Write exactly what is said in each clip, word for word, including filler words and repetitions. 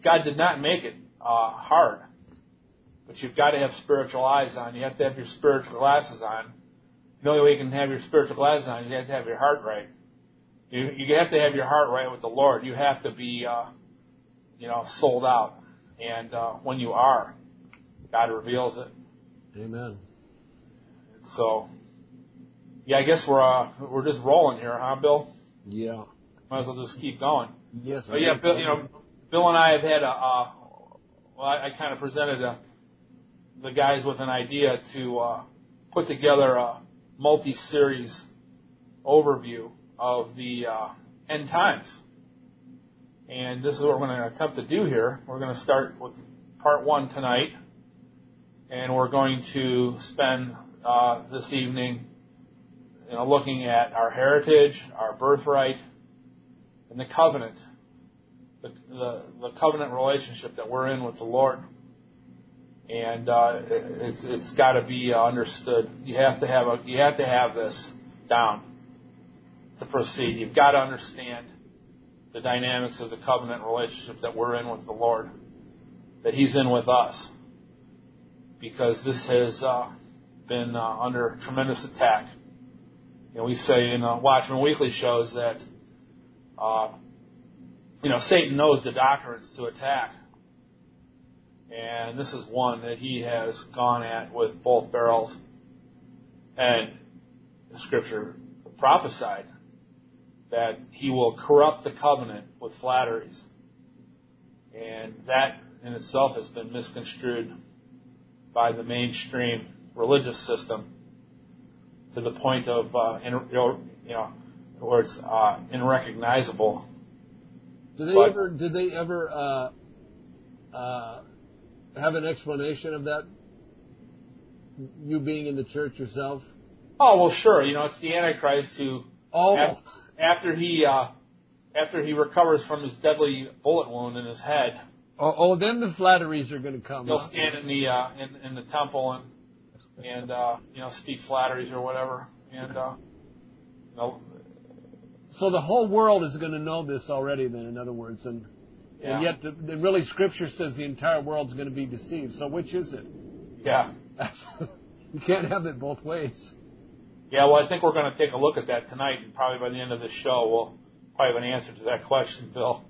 God did not make it uh, hard. But you've got to have spiritual eyes on. You have to have your spiritual glasses on. The only way you can have your spiritual glasses on, you have to have your heart right. You, you have to have your heart right with the Lord. You have to be, uh, you know, sold out. And uh, when you are, God reveals it. Amen. So, yeah, I guess we're uh, we're just rolling here, huh, Bill? Yeah. Might as well just keep going. Yes. But yeah, Bill, you know, Bill and I have had a. Uh, well, I, I kind of presented a, the guys with an idea to uh, put together a multi-series overview of the uh, end times. And this is what we're going to attempt to do here. We're going to start with part one tonight, and we're going to spend uh, this evening, you know, looking at our heritage, our birthright, and the covenant, the the, the covenant relationship that we're in with the Lord. And uh, it's it's got to be understood. You have to have a you have to have this down to proceed. You've got to understand the dynamics of the covenant relationship that we're in with the Lord, that He's in with us, because this has uh, been uh, under tremendous attack. You know, we say in uh, Watchman Weekly shows that uh, you know Satan knows the doctrines to attack, and this is one that he has gone at with both barrels. And the Scripture prophesied that he will corrupt the covenant with flatteries. And that in itself has been misconstrued by the mainstream religious system to the point of, uh, in, you know, where it's uh, unrecognizable. Did they but, ever, did they ever uh, uh, have an explanation of that? You being in the church yourself? Oh, well, sure. You know, it's the Antichrist who... Oh. After, After he uh, after he recovers from his deadly bullet wound in his head, oh, oh then the flatteries are going to come. He'll huh? stand in the uh, in, in the temple and and uh, you know speak flatteries or whatever, and uh, you know. So the whole world is going to know this already. Then, in other words, and yeah. and yet, the, the really, Scripture says the entire world's going to be deceived. So which is it? Yeah. You can't have it both ways. Yeah, well, I think we're going to take a look at that tonight, and probably by the end of the show, we'll probably have an answer to that question, Bill.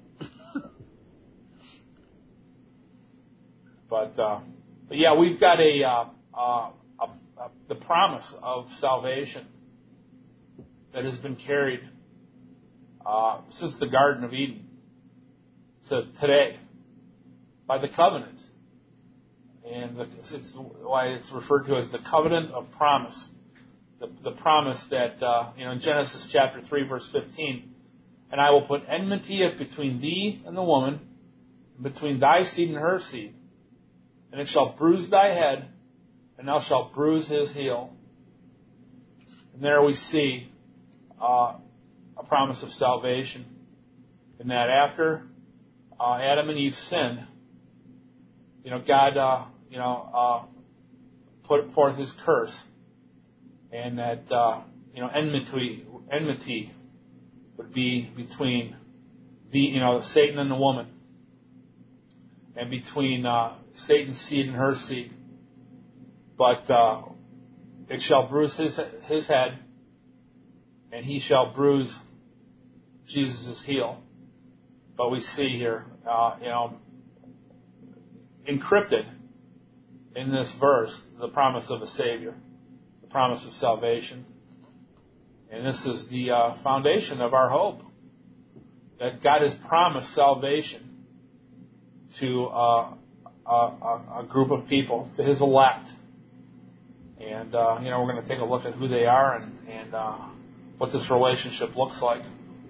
but, uh, but yeah, we've got a, uh, uh, a, a the promise of salvation that has been carried uh, since the Garden of Eden to today by the covenant, and the, it's why it's referred to as the covenant of promise. The, the promise that, uh, you know, in Genesis chapter three, verse fifteen, and I will put enmity between thee and the woman, and between thy seed and her seed, and it shall bruise thy head, and thou shalt bruise his heel. And there we see uh, a promise of salvation, in that after uh, Adam and Eve sinned, you know, God, uh, you know, uh, put forth His curse. And that uh, you know enmity enmity would be between the you know Satan and the woman, and between uh, Satan's seed and her seed. But uh, it shall bruise his his head, and he shall bruise Jesus' heel. But we see here, uh, you know, encrypted in this verse, the promise of a Savior. Promise of salvation. And this is the uh, foundation of our hope, that God has promised salvation to uh, a, a, a group of people, to His elect. And, uh, you know, we're going to take a look at who they are and, and uh, what this relationship looks like.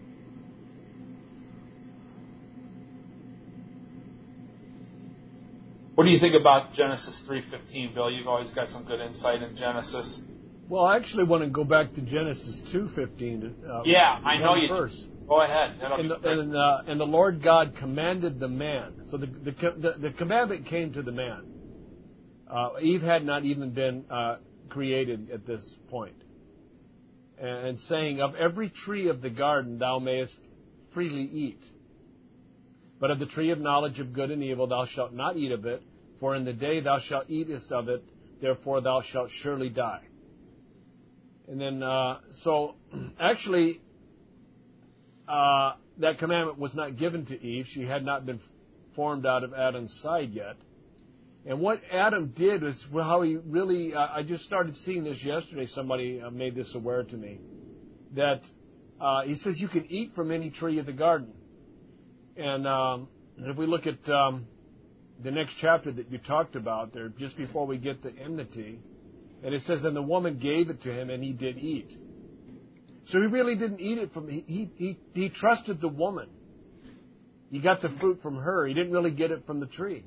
What do you think about Genesis three fifteen, Bill? You've always got some good insight in Genesis. Well, I actually want to go back to Genesis two fifteen. Uh, yeah, I know you verse. do. Go ahead. And the, and, uh, and the Lord God commanded the man. So the the, the, the commandment came to the man. Uh, Eve had not even been uh, created at this point. And saying, of every tree of the garden thou mayest freely eat. But of the tree of knowledge of good and evil thou shalt not eat of it, for in the day thou shalt eatest of it, therefore thou shalt surely die. And then, uh, so, actually, uh, that commandment was not given to Eve. She had not been formed out of Adam's side yet. And what Adam did was how he really, uh, I just started seeing this yesterday. Somebody uh, made this aware to me. That uh, he says you can eat from any tree of the garden. And um, if we look at um, the next chapter that you talked about there, just before we get to enmity, and it says, and the woman gave it to him, and he did eat. So he really didn't eat it from, he, he, he, he trusted the woman. He got the fruit from her. He didn't really get it from the tree.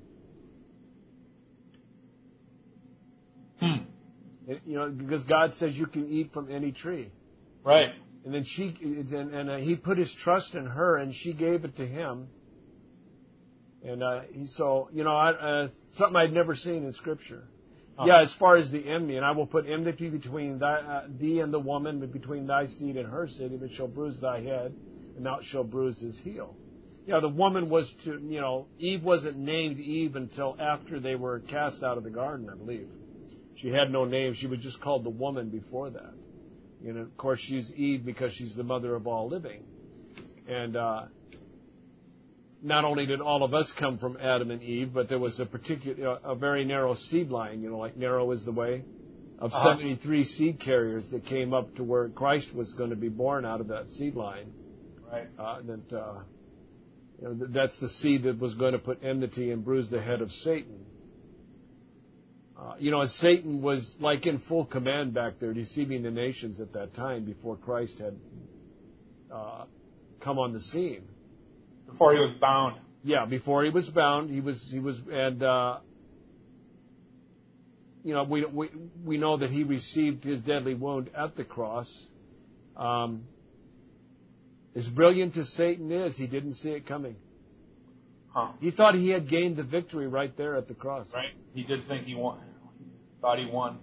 Hmm. It, you know, because God says you can eat from any tree. Right. And then she, and, and uh, he put his trust in her, and she gave it to him. And uh, he, so, you know, I, uh, something I'd never seen in Scripture. Oh. Yeah, as far as the enmity, and I will put enmity between thy, uh, thee and the woman, but between thy seed and her seed, and it shall bruise thy head, and thou shalt bruise his heel. You know, the woman was to, you know, Eve wasn't named Eve until after they were cast out of the garden, I believe. She had no name. She was just called the woman before that. And, of course, she's Eve because she's the mother of all living. And uh, not only did all of us come from Adam and Eve, but there was a particular, a very narrow seed line, you know, like narrow is the way, of uh-huh. seventy-three seed carriers that came up to where Christ was going to be born out of that seed line. Right. Uh, that, uh, you know, that's the seed that was going to put enmity and bruise the head of Satan. Uh, you know, and Satan was like in full command back there, deceiving the nations at that time before Christ had uh, come on the scene. Before he was bound. Yeah, before he was bound, he was he was, and uh, you know, we we we know that he received his deadly wound at the cross. Um, as brilliant as Satan is, he didn't see it coming. Huh. He thought he had gained the victory right there at the cross. Right. He did think he won. Thought he won.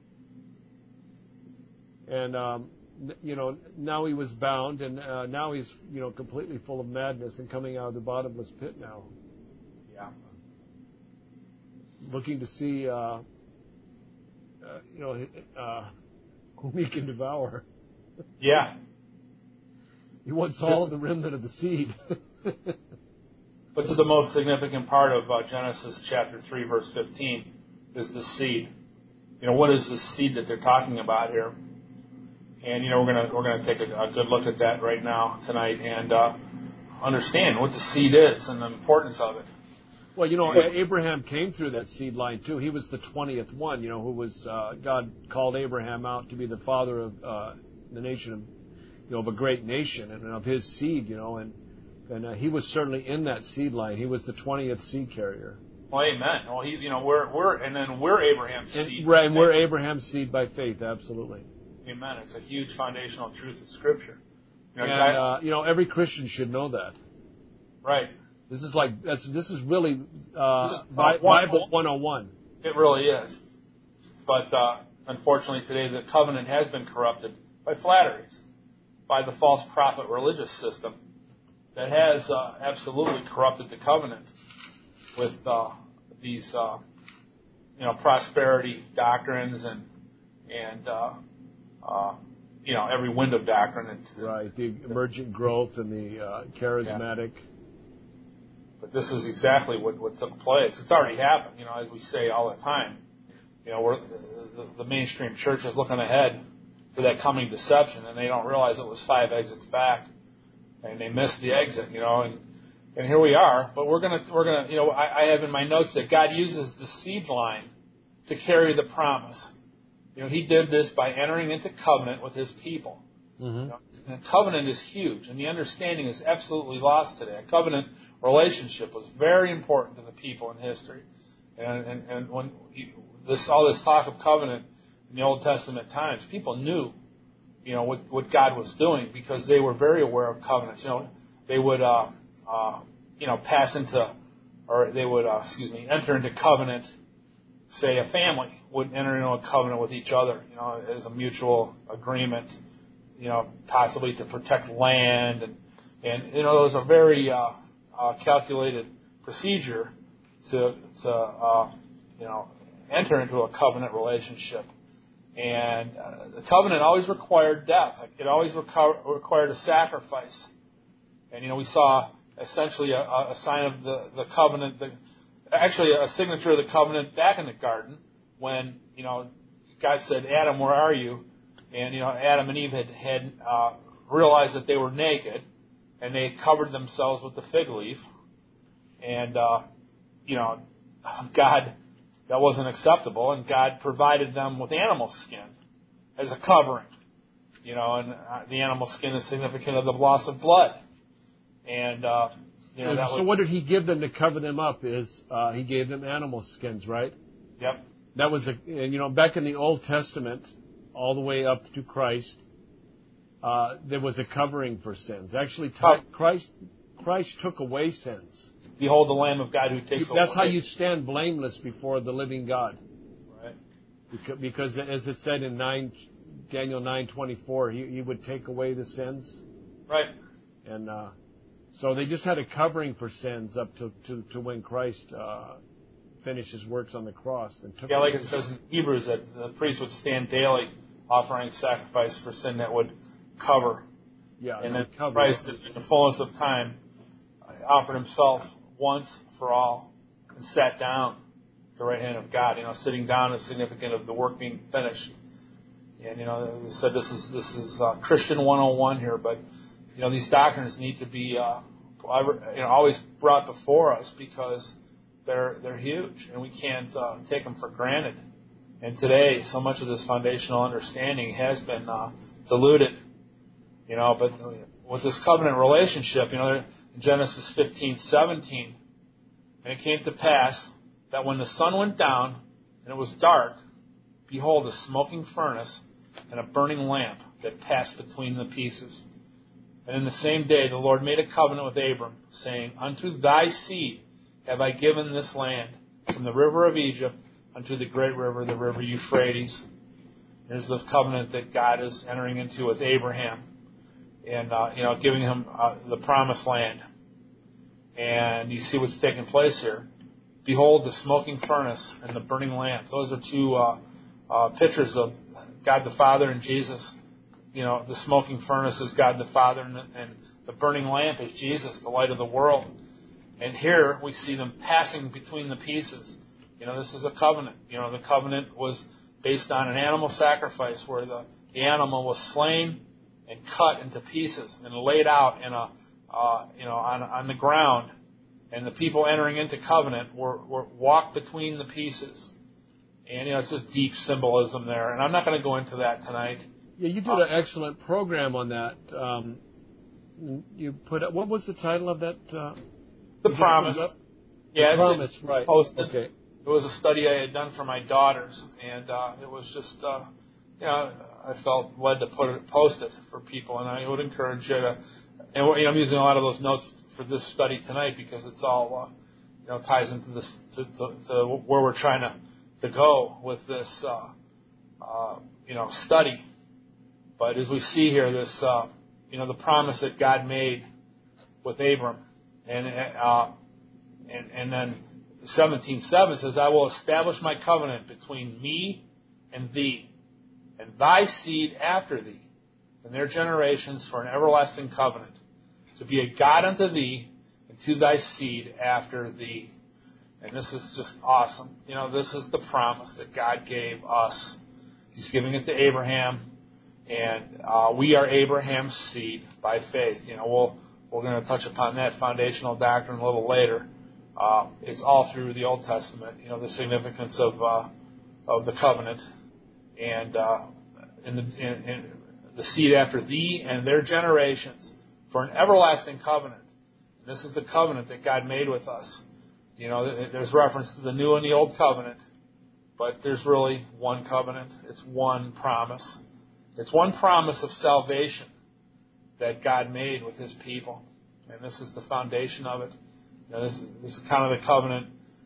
And, um, you know, now he was bound, and uh, now he's, you know, completely full of madness and coming out of the bottomless pit now. Yeah. Looking to see, uh, uh, you know, uh, whom he can devour. Yeah. He wants all of the remnant of the seed. But the most significant part of uh, Genesis chapter three, verse fifteen, is the seed. You know, what is the seed that they're talking about here? And you know, we're gonna we're gonna take a, a good look at that right now tonight and uh, understand what the seed is and the importance of it. Well, you know, Abraham came through that seed line too. He was the twentieth one. You know, who was uh, God called Abraham out to be the father of uh, the nation, of, you know, of a great nation and of his seed. You know, and. And uh, he was certainly in that seed line. He was the twentieth seed carrier. Well, amen. Well, he, you know, we're we're and then we're Abraham's and, seed. Right, and we're Abraham's seed by faith. Absolutely. Amen. It's a huge foundational truth of Scripture. You know, and I, uh, you know, every Christian should know that. Right. This is like that's this is really uh, this is Bible one oh one. It really is. But uh, unfortunately, today the covenant has been corrupted by flatteries, by the false prophet religious system. That has uh, absolutely corrupted the covenant with uh, these, uh, you know, prosperity doctrines and and uh, uh, you know every wind of doctrine. And, right, the emergent growth and the uh, charismatic. Yeah. But this is exactly what, what took place. It's already happened. You know, as we say all the time. You know, we're, the, the mainstream church is looking ahead for that coming deception, and they don't realize it was five exits back. And they missed the exit, you know, and, and here we are. But we're gonna we're gonna you know I, I have in my notes that God uses the seed line to carry the promise. You know, He did this by entering into covenant with His people. Mm-hmm. You know, and covenant is huge, and the understanding is absolutely lost today. A covenant relationship was very important to the people in history, and and, and when you, this all this talk of covenant in the Old Testament times, people knew. You know, what, what God was doing because they were very aware of covenants. You know, they would, uh, uh, you know, pass into, or they would, uh, excuse me, enter into covenant. Say a family would enter into a covenant with each other, you know, as a mutual agreement, you know, possibly to protect land. And, and you know, it was a very uh, uh, calculated procedure to to uh, you know enter into a covenant relationship. And uh, the covenant always required death. It always reco- required a sacrifice. And you know we saw essentially a, a sign of the the covenant, the, actually a signature of the covenant back in the garden when you know God said, "Adam, where are you?" And you know Adam and Eve had had uh, realized that they were naked, and they covered themselves with the fig leaf. And uh, you know God. That wasn't acceptable, and God provided them with animal skin as a covering. You know, and uh, the animal skin is significant of the loss of blood. And, uh, you know, that So was, what did he give them to cover them up is uh, he gave them animal skins, right? Yep. That was, a, and, you know, back in the Old Testament, all the way up to Christ, uh, there was a covering for sins. Actually, t- Christ, Christ took away sins. Behold the Lamb of God who takes away. That's how you stand blameless before the living God. Right. Because, because as it said in nine, Daniel nine twenty-four, he, he would take away the sins. Right. And uh, so they just had a covering for sins up to, to, to when Christ uh, finished his works on the cross. And took yeah, like it says in Hebrews that the priest would stand daily offering sacrifice for sin that would cover. Yeah, and then cover. Christ, in the fullness of time, offered himself once for all and sat down at the right hand of God. You know, sitting down is significant of the work being finished. And, you know, they said this is this is uh, Christian one oh one here, but, you know, these doctrines need to be, uh, you know, always brought before us because they're they're huge and we can't uh, take them for granted. And today, so much of this foundational understanding has been uh, diluted, you know, but with this covenant relationship, you know, in Genesis fifteen seventeen, and it came to pass that when the sun went down and it was dark, behold, a smoking furnace and a burning lamp that passed between the pieces. And in the same day the Lord made a covenant with Abram, saying, Unto thy seed have I given this land, from the river of Egypt unto the great river, the river Euphrates. Here's the covenant that God is entering into with Abraham, and uh, you know, giving him uh, the promised land. And you see what's taking place here. Behold, the smoking furnace and the burning lamp. Those are two uh, uh, pictures of God the Father and Jesus. You know, the smoking furnace is God the Father, and the, and the burning lamp is Jesus, the light of the world. And here we see them passing between the pieces. You know, this is a covenant. You know, the covenant was based on an animal sacrifice where the, the animal was slain and cut into pieces and laid out in a, uh, you know, on, on the ground. And the people entering into covenant were, were walked between the pieces. And, you know, it's just deep symbolism there. And I'm not going to go into that tonight. Yeah, you did uh, an excellent program on that. Um, you put what was the title of that? Uh, the Promise. Yeah, the it's, Promise, it's right. posted. Okay. It was a study I had done for my daughters, and uh, it was just, uh, you know, I felt led to put it, post it for people, and I would encourage you to. And you know, I'm using a lot of those notes for this study tonight because it's all, uh, you know, ties into this to, to, to where we're trying to to go with this, uh, uh, you know, study. But as we see here, this, uh, you know, the promise that God made with Abram, and uh, and and then seventeen seven says, I will establish my covenant between me and thee, and thy seed after thee, and their generations for an everlasting covenant, to be a God unto thee, and to thy seed after thee. And this is just awesome. You know, this is the promise that God gave us. He's giving it to Abraham, and uh, we are Abraham's seed by faith. You know, we'll, we're going to touch upon that foundational doctrine a little later. Uh, it's all through the Old Testament, you know, the significance of uh, of the covenant, and uh, in the, in, in the seed after thee and their generations for an everlasting covenant. And this is the covenant that God made with us. You know, there's reference to the new and the old covenant, but there's really one covenant. It's one promise. It's one promise of salvation that God made with His people, and this is the foundation of it. You know, this, this is kind of the covenant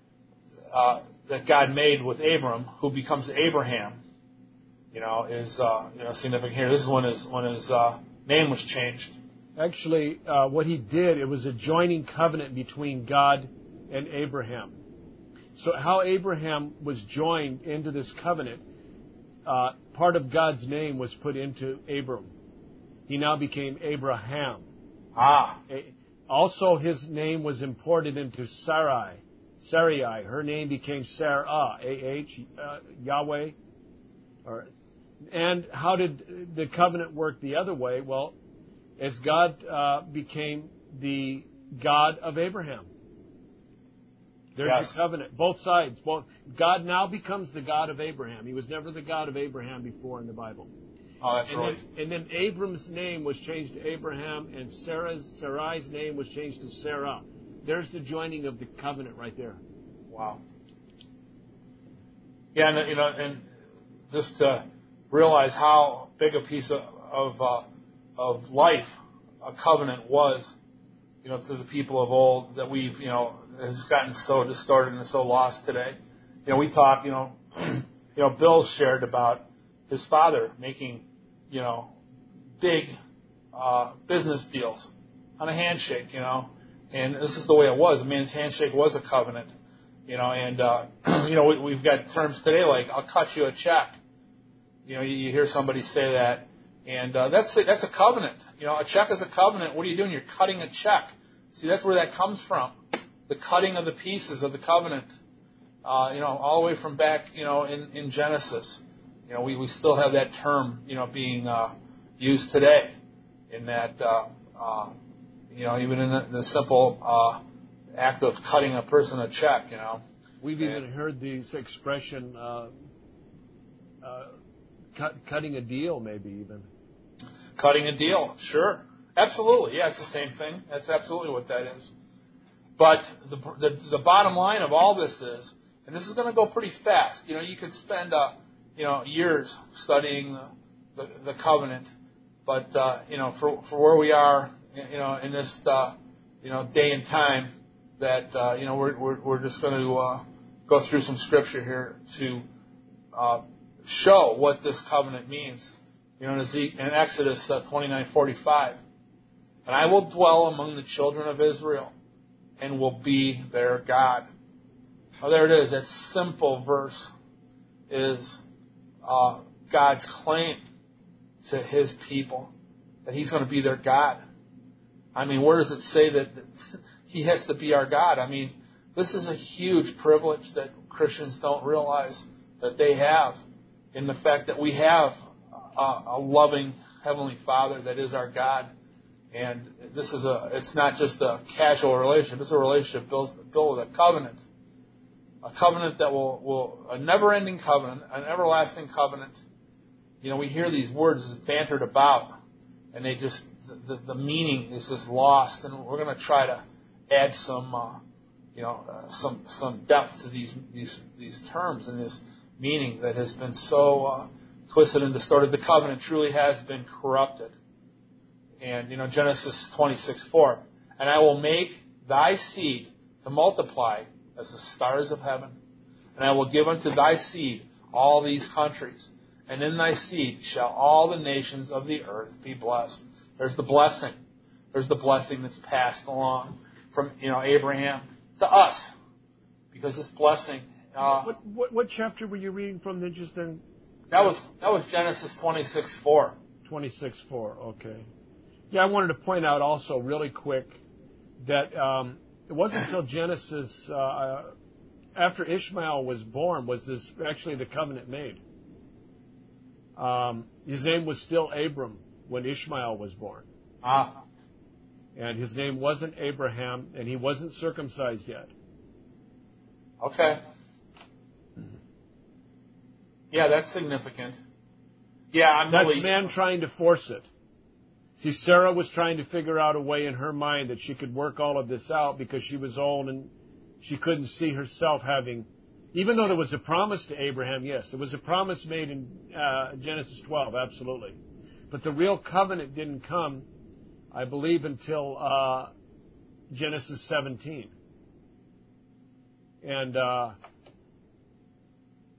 uh, that God made with Abram, who becomes Abraham. You know, is uh, you know significant here. This is when his when his uh, name was changed. Actually, uh, what he did, it was a joining covenant between God and Abraham. So how Abraham was joined into this covenant, uh, part of God's name was put into Abram. He now became Abraham. Ah. Also, his name was imported into Sarai. Sarai. Her name became Sarah, A H, uh, Yahweh. Or, and how did the covenant work the other way? Well, as God uh, became the God of Abraham. There's Yes. the covenant. Both sides. Both. God now becomes the God of Abraham. He was never the God of Abraham before in the Bible. Oh, that's and right. Then, and then Abram's name was changed to Abraham, and Sarah's Sarai's name was changed to Sarah. There's the joining of the covenant right there. Wow. Yeah, and you know, and just to realize how big a piece of of, uh, of life a covenant was, you know, to the people of old that we've, you know, has gotten so distorted and so lost today. You know, we talk, you know, you know, Bill shared about his father making, you know, big uh, business deals on a handshake, you know, and this is the way it was. A man's handshake was a covenant, you know, and, uh, you know, we, we've got terms today like, I'll cut you a check. You know, you, you hear somebody say that, and uh, that's a, that's a covenant. You know, a check is a covenant. What are you doing? You're cutting a check. See, that's where that comes from. The cutting of the pieces of the covenant, uh, you know, all the way from back, you know, in, in Genesis. You know, we, we still have that term, you know, being uh, used today in that, uh, uh, you know, even in the, the simple uh, act of cutting a person a check, you know. We've and, even heard this expression, uh, uh, cut, cutting a deal, maybe even. Cutting a deal, sure. Absolutely. Yeah, it's the same thing. That's absolutely what that is. But the, the, the bottom line of all this is, and this is going to go pretty fast, you know, you could spend, uh, you know, years studying the, the, the covenant, but, uh, you know, for, for where we are, you know, in this, uh, you know, day and time that, uh, you know, we're, we're, we're just going to uh, go through some scripture here to uh, show what this covenant means. You know, in Exodus uh, twenty-nine forty-five, and I will dwell among the children of Israel and will be their God. Oh, there it is. That simple verse is uh, God's claim to His people, that He's going to be their God. I mean, where does it say that, that He has to be our God? I mean, this is a huge privilege that Christians don't realize that they have in the fact that we have a, a loving Heavenly Father that is our God. And this is a, it's not just a casual relationship. It's a relationship built, built with a covenant. A covenant that will, will, a never-ending covenant, an everlasting covenant. You know, we hear these words bantered about, and they just, the, the, the meaning is just lost. And we're going to try to add some, uh, you know, uh, some, some depth to these, these, these terms and this meaning that has been so uh, twisted and distorted. The covenant truly has been corrupted. And, you know, Genesis twenty-six four, and I will make thy seed to multiply as the stars of heaven, and I will give unto thy seed all these countries, and in thy seed shall all the nations of the earth be blessed. There's the blessing. There's the blessing that's passed along from, you know, Abraham to us, because this blessing. Uh, what, what what chapter were you reading from? Then just then. That was that was Genesis twenty-six four. twenty-six four. Okay. Yeah, I wanted to point out also really quick that um, it wasn't until Genesis, uh, after Ishmael was born, was this actually the covenant made. Um, his name was still Abram when Ishmael was born. Ah. And his name wasn't Abraham, and he wasn't circumcised yet. Okay. Yeah, that's significant. Yeah, I'm That's really... man trying to force it. See, Sarah was trying to figure out a way in her mind that she could work all of this out because she was old and she couldn't see herself having, even though there was a promise to Abraham, yes, there was a promise made in uh, Genesis twelve, absolutely. But the real covenant didn't come, I believe, until uh, Genesis seventeen. And uh,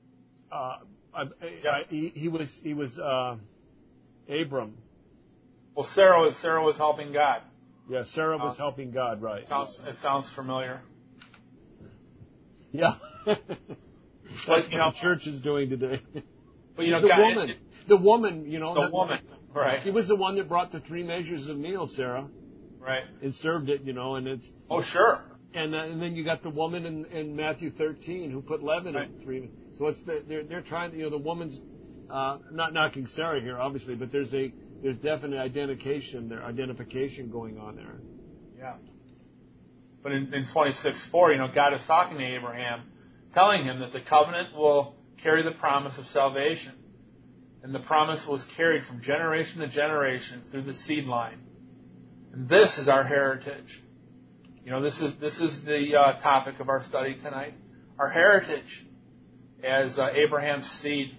uh, I, I, he, he was, he was uh, Abram. Well, Sarah was Sarah was helping God. Yeah, Sarah was uh, helping God, right? It sounds it sounds familiar. Yeah. That's But, you what know, the church is doing today. But you know, the God, woman, it, the woman, you know, the that, woman, right? She was the one that brought the three measures of meal, Sarah, Right. and served it, you know, and it's. Oh, sure. And uh, and then you got the woman in, in Matthew thirteen who put leaven Right. in three. So it's the, they're they're trying to, you know, the woman's uh, not knocking Sarah here, obviously, but there's a there's definite identification there, identification going on there. Yeah. But in, in twenty-six four, you know, God is talking to Abraham, telling him that the covenant will carry the promise of salvation. And the promise was carried from generation to generation through the seed line. And this is our heritage. You know, this is this is the uh, topic of our study tonight. Our heritage as uh, Abraham's seed.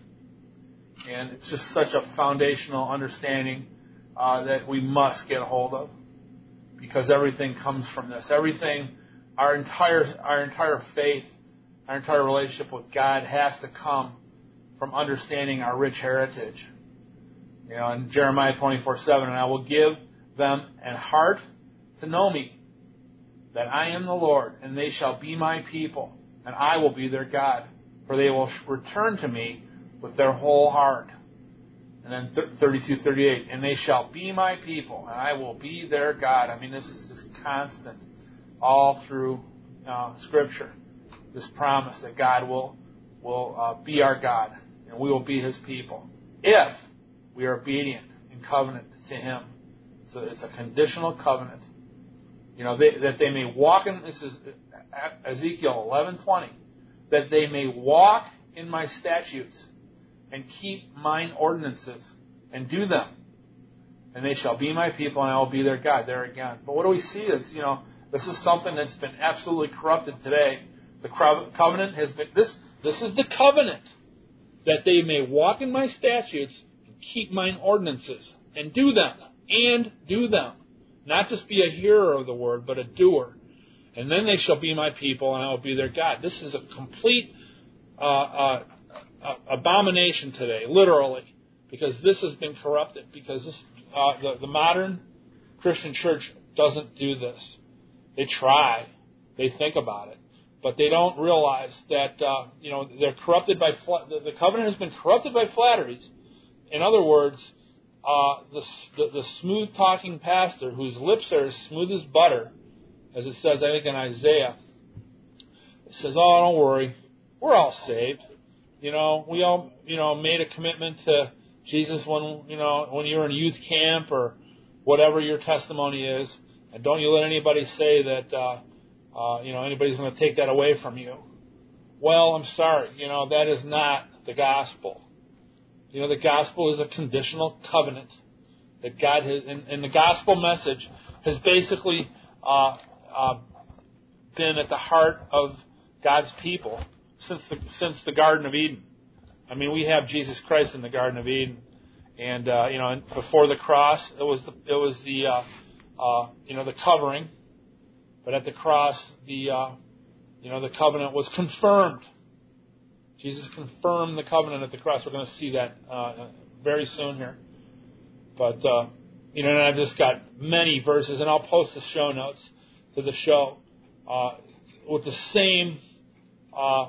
And it's just such a foundational understanding uh, that we must get a hold of. Because everything comes from this. Everything, our entire our entire faith, our entire relationship with God has to come from understanding our rich heritage. You know, in Jeremiah twenty-four seven, and I will give them an heart to know me, that I am the Lord, and they shall be my people, and I will be their God, for they will return to me with their whole heart. And then thirty-two thirty-eight, and they shall be my people, and I will be their God. I mean, this is just constant all through uh, Scripture. This promise that God will will uh, be our God, and we will be His people if we are obedient in covenant to Him. So it's a conditional covenant. You know, they, that they may walk in, this is Ezekiel eleven twenty, that they may walk in my statutes and keep mine ordinances and do them. And they shall be my people and I will be their God. There again. But what do we see is, you know, this is something that's been absolutely corrupted today. The covenant has been, this, this is the covenant, that they may walk in my statutes and keep mine ordinances and do them, and do them. Not just be a hearer of the word, but a doer. And then they shall be my people, and I will be their God. This is a complete uh, uh, uh, abomination today, literally, because this has been corrupted. Because this, uh, the, the modern Christian church doesn't do this. They try, they think about it, but they don't realize that uh, you know they're corrupted by fl- the, the covenant has been corrupted by flatteries. In other words. Uh, the, the, the smooth-talking pastor whose lips are as smooth as butter, as it says, I think, in Isaiah, says, oh, don't worry, we're all saved. You know, we all, you know, made a commitment to Jesus when, you know, when you were in youth camp or whatever your testimony is, and don't you let anybody say that, uh, uh, you know, anybody's going to take that away from you. Well, I'm sorry, you know, that is not the gospel. You know, the gospel is a conditional covenant that God has, and, and the gospel message has basically uh, uh, been at the heart of God's people since the since the Garden of Eden. I mean, we have Jesus Christ in the Garden of Eden, and uh, you know, before the cross, it was the, it was the uh, uh, you know the covering, but at the cross, the uh, you know the covenant was confirmed. Jesus confirmed the covenant at the cross. We're going to see that uh, very soon here. But, uh, you know, and I've just got many verses, and I'll post the show notes to the show uh, with the same uh,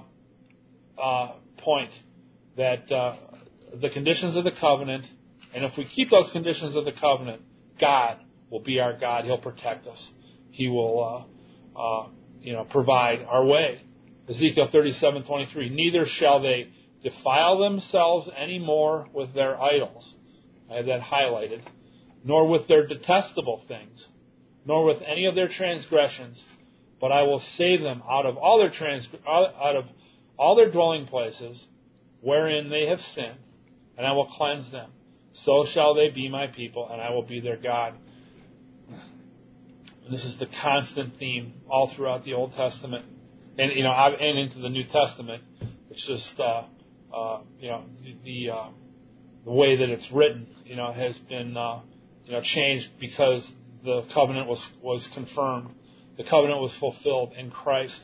uh, point that uh, the conditions of the covenant, and if we keep those conditions of the covenant, God will be our God. He'll protect us. He will, uh, uh, you know, provide our way. Ezekiel thirty-seven twenty-three, neither shall they defile themselves any more with their idols. I have that highlighted. Nor with their detestable things, nor with any of their transgressions, but I will save them out of all their trans out of all their dwelling places wherein they have sinned, and I will cleanse them. So shall they be my people, and I will be their God. And this is the constant theme all throughout the Old Testament. And you know, and into the New Testament, it's just uh, uh, you know the the, uh, the way that it's written, you know, has been uh, you know changed because the covenant was was confirmed, the covenant was fulfilled in Christ.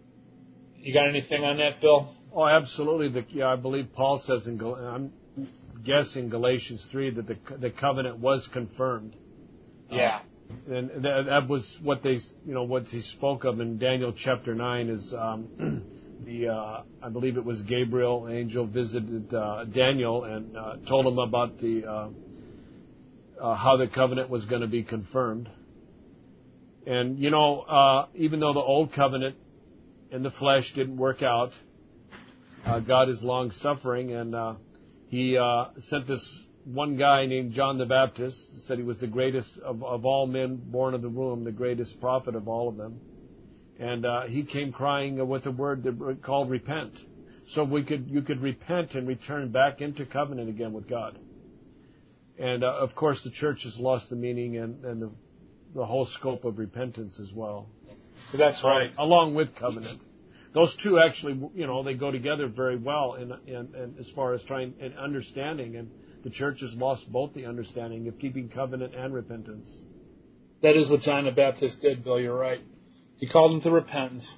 You got anything on that, Bill? Oh, absolutely. The, yeah, I believe Paul says in Gal- I'm guess in Galatians three that the the covenant was confirmed. Yeah. Uh, and that, that was what they, you know, what he spoke of in Daniel chapter nine is um, the, uh, I believe it was Gabriel, angel, visited uh, Daniel and uh, told him about the uh, uh, how the covenant was going to be confirmed. And, you know, uh, even though the old covenant in the flesh didn't work out, uh, God is long-suffering, and uh, he uh, sent this one guy named John the Baptist, said he was the greatest of, of all men born of the womb, the greatest prophet of all of them. And uh, he came crying with a word that called repent. So we could, you could repent and return back into covenant again with God. And, uh, of course, the church has lost the meaning and, and the, the whole scope of repentance as well. That's right. Along with covenant. Those two actually, you know, they go together very well in, in, in as far as trying and understanding. And the church has lost both the understanding of keeping covenant and repentance. That is what John the Baptist did, Bill. You're right. He called them to repentance.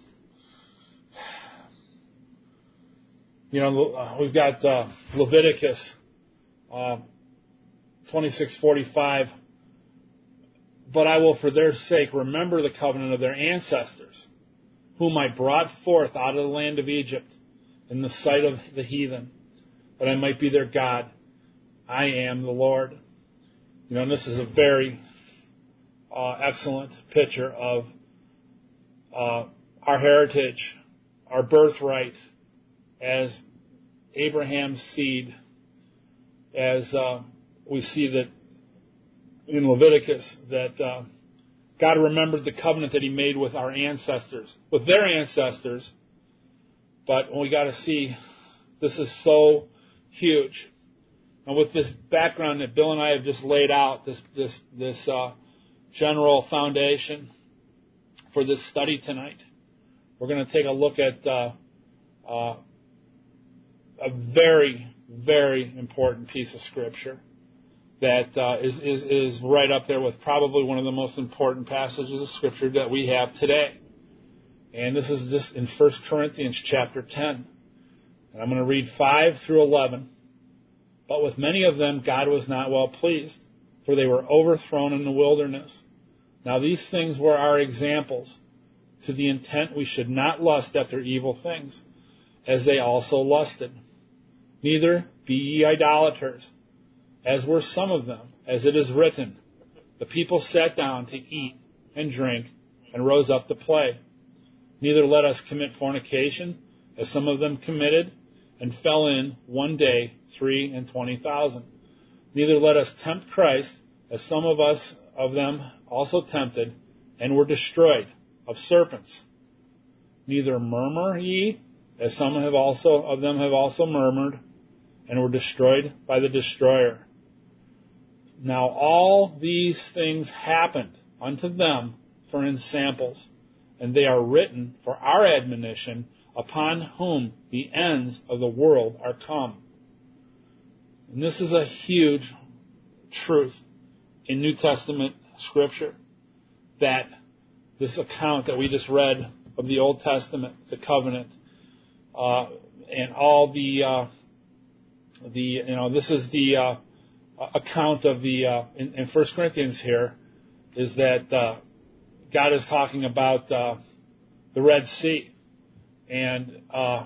You know, uh, we've got uh, Leviticus uh, twenty-six forty-five. But I will, for their sake, remember the covenant of their ancestors, whom I brought forth out of the land of Egypt in the sight of the heathen, that I might be their God. I am the Lord. You know, and this is a very uh, excellent picture of uh, our heritage, our birthright as Abraham's seed, as uh, we see that in Leviticus, that uh, God remembered the covenant that he made with our ancestors, with their ancestors. But we got to see this is so huge. And with this background that Bill and I have just laid out, this this this uh, general foundation for this study tonight, we're going to take a look at uh, uh, a very, very important piece of Scripture that uh, is, is, is right up there with probably one of the most important passages of Scripture that we have today. And this is just in First Corinthians chapter ten. And I'm going to read five through eleven. But with many of them God was not well pleased, for they were overthrown in the wilderness. Now these things were our examples, to the intent we should not lust after evil things, as they also lusted. Neither be ye idolaters, as were some of them, as it is written, the people sat down to eat and drink, and rose up to play. Neither let us commit fornication, as some of them committed, and fell in one day three and twenty thousand. Neither let us tempt Christ, as some of us of them also tempted, and were destroyed of serpents. Neither murmur ye, as some have also of them have also murmured, and were destroyed by the destroyer. Now all these things happened unto them for ensamples, and they are written for our admonition, upon whom the ends of the world are come. And this is a huge truth in New Testament Scripture, that this account that we just read of the Old Testament, the covenant, uh, and all the, uh, the you know, this is the uh, account of the, uh, in, in First Corinthians here, is that uh, God is talking about uh, the Red Sea. And, uh,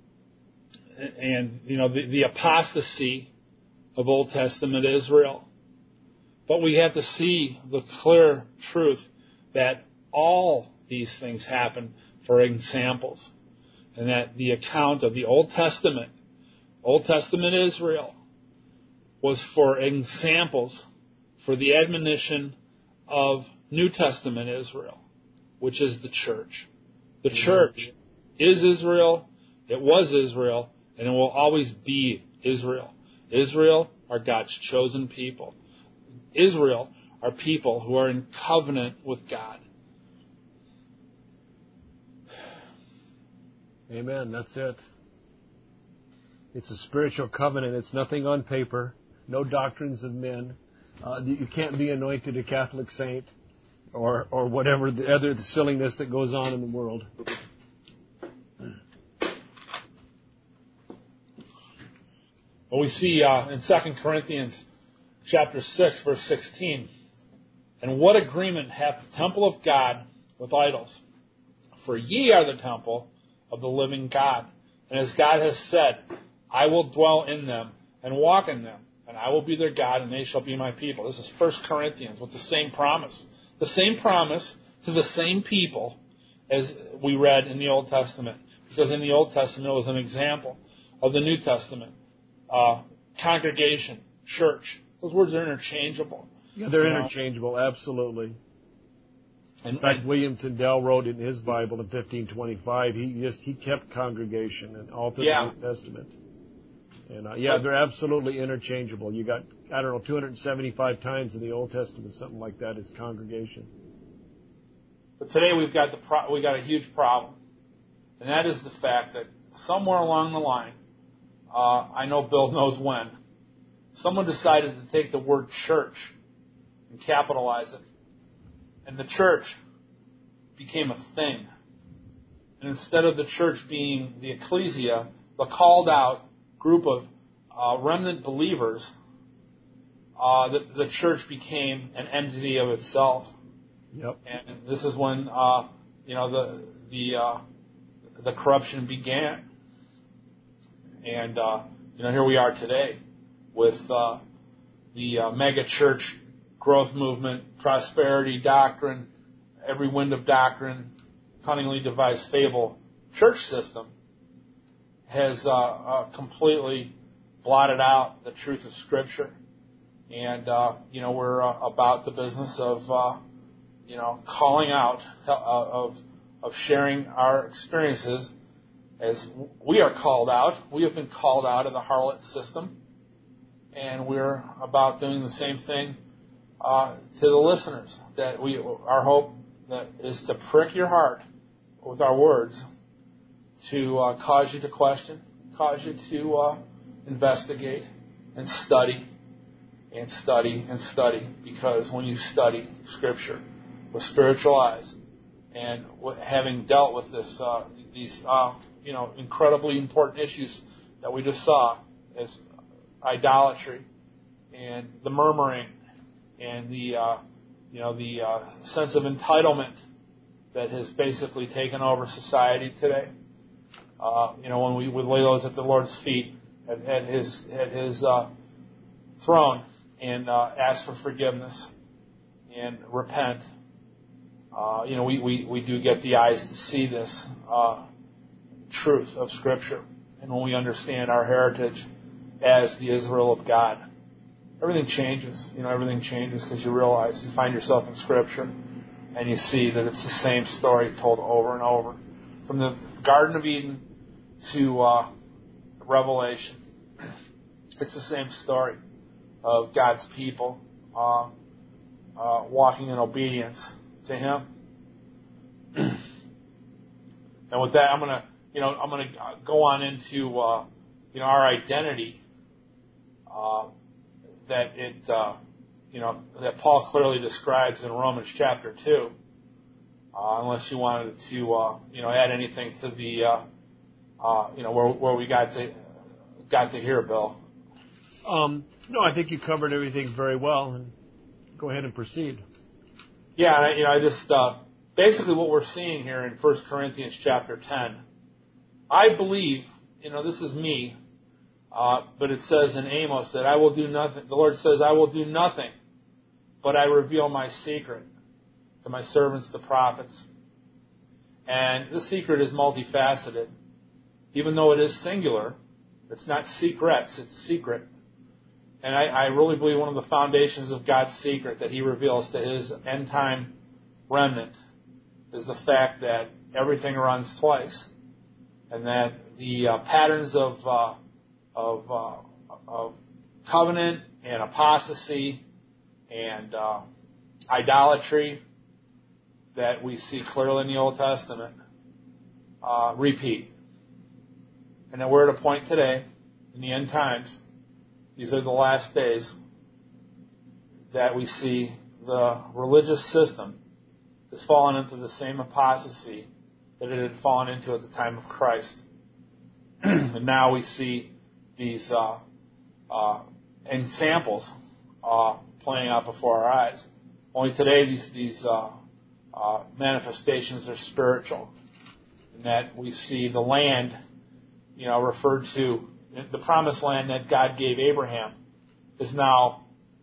and you know, the, the apostasy of Old Testament Israel. But we have to see the clear truth that all these things happen for examples. And that the account of the Old Testament, Old Testament Israel, was for examples for the admonition of New Testament Israel, which is the church. The church is Israel, it was Israel, and it will always be Israel. Israel are God's chosen people. Israel are people who are in covenant with God. Amen, that's it. It's a spiritual covenant. It's nothing on paper, no doctrines of men. Uh, you can't be anointed a Catholic saint or, or whatever the other the silliness that goes on in the world. But we see uh, in Second Corinthians chapter six, verse sixteen, and what agreement hath the temple of God with idols? For ye are the temple of the living God. And as God has said, I will dwell in them and walk in them, and I will be their God, and they shall be my people. This is First Corinthians with the same promise. The same promise to the same people as we read in the Old Testament. Because in the Old Testament it was an example of the New Testament. Uh, congregation, church. Those words are interchangeable. Yeah, they're you know? interchangeable, absolutely. And, In fact, and, William Tyndale wrote in his Bible in fifteen twenty-five, he just he kept congregation and all through yeah. the New Testament. And uh, yeah, they're absolutely interchangeable. You got, I don't know, two hundred seventy-five times in the Old Testament, something like that, is congregation. But today we've got the pro- we got a huge problem, and that is the fact that somewhere along the line, uh, I know Bill knows when, someone decided to take the word church and capitalize it. And the church became a thing. And instead of the church being the ecclesia, the called out group of uh, remnant believers, uh, the, the church became an entity of itself. Yep. And this is when uh, you know the the uh, the corruption began. And uh, you know here we are today with uh, the uh, mega church growth movement, prosperity doctrine, every wind of doctrine, cunningly devised fable church system has uh, uh, completely blotted out the truth of Scripture. And, uh, you know, we're uh, about the business of, uh, you know, calling out, uh, of, of sharing our experiences as we are called out. We have been called out of the harlot system. And we're about doing the same thing Uh, to the listeners, that we, our hope that is to prick your heart with our words, to uh, cause you to question, cause you to uh, investigate and study and study and study. Because when you study Scripture with spiritual eyes and having dealt with this, uh, these uh, you know incredibly important issues that we just saw, as idolatry and the murmuring, and the, uh, you know, the uh, sense of entitlement that has basically taken over society today. Uh, you know, when we would lay those at the Lord's feet, at, at His at His uh, throne, and uh, ask for forgiveness and repent. Uh, you know, we, we, we do get the eyes to see this uh, truth of Scripture, and when we understand our heritage as the Israel of God, everything changes. You know, everything changes because you realize, you find yourself in Scripture, and you see that it's the same story told over and over. From the Garden of Eden to uh, Revelation, it's the same story of God's people uh, uh, walking in obedience to Him. And with that, I'm gonna, you know, I'm gonna go on into, uh, you know, our identity. Uh, that it, uh, you know, that Paul clearly describes in Romans chapter two. Uh, unless you wanted to, uh, you know, add anything to the, uh, uh, you know, where where we got to got to here, Bill. Um, no, I think you covered everything very well, and go ahead and proceed. Yeah, and I, you know, I just uh, basically what we're seeing here in First Corinthians chapter ten. I believe, you know, this is me. Uh, but it says in Amos that I will do nothing. The Lord says, I will do nothing, but I reveal my secret to my servants, the prophets. And the secret is multifaceted. Even though it is singular, it's not secrets, it's secret. And I, I really believe one of the foundations of God's secret that He reveals to His end-time remnant is the fact that everything runs twice. And that the uh, patterns of... Uh, Of, uh, of covenant and apostasy and uh, idolatry that we see clearly in the Old Testament uh, repeat. And that we're at a point today, in the end times, these are the last days, that we see the religious system has fallen into the same apostasy that it had fallen into at the time of Christ. And now we see these uh, uh, and samples uh, playing out before our eyes. Only today these these uh, uh, manifestations are spiritual, in that we see the land, you know, referred to, the promised land that God gave Abraham is now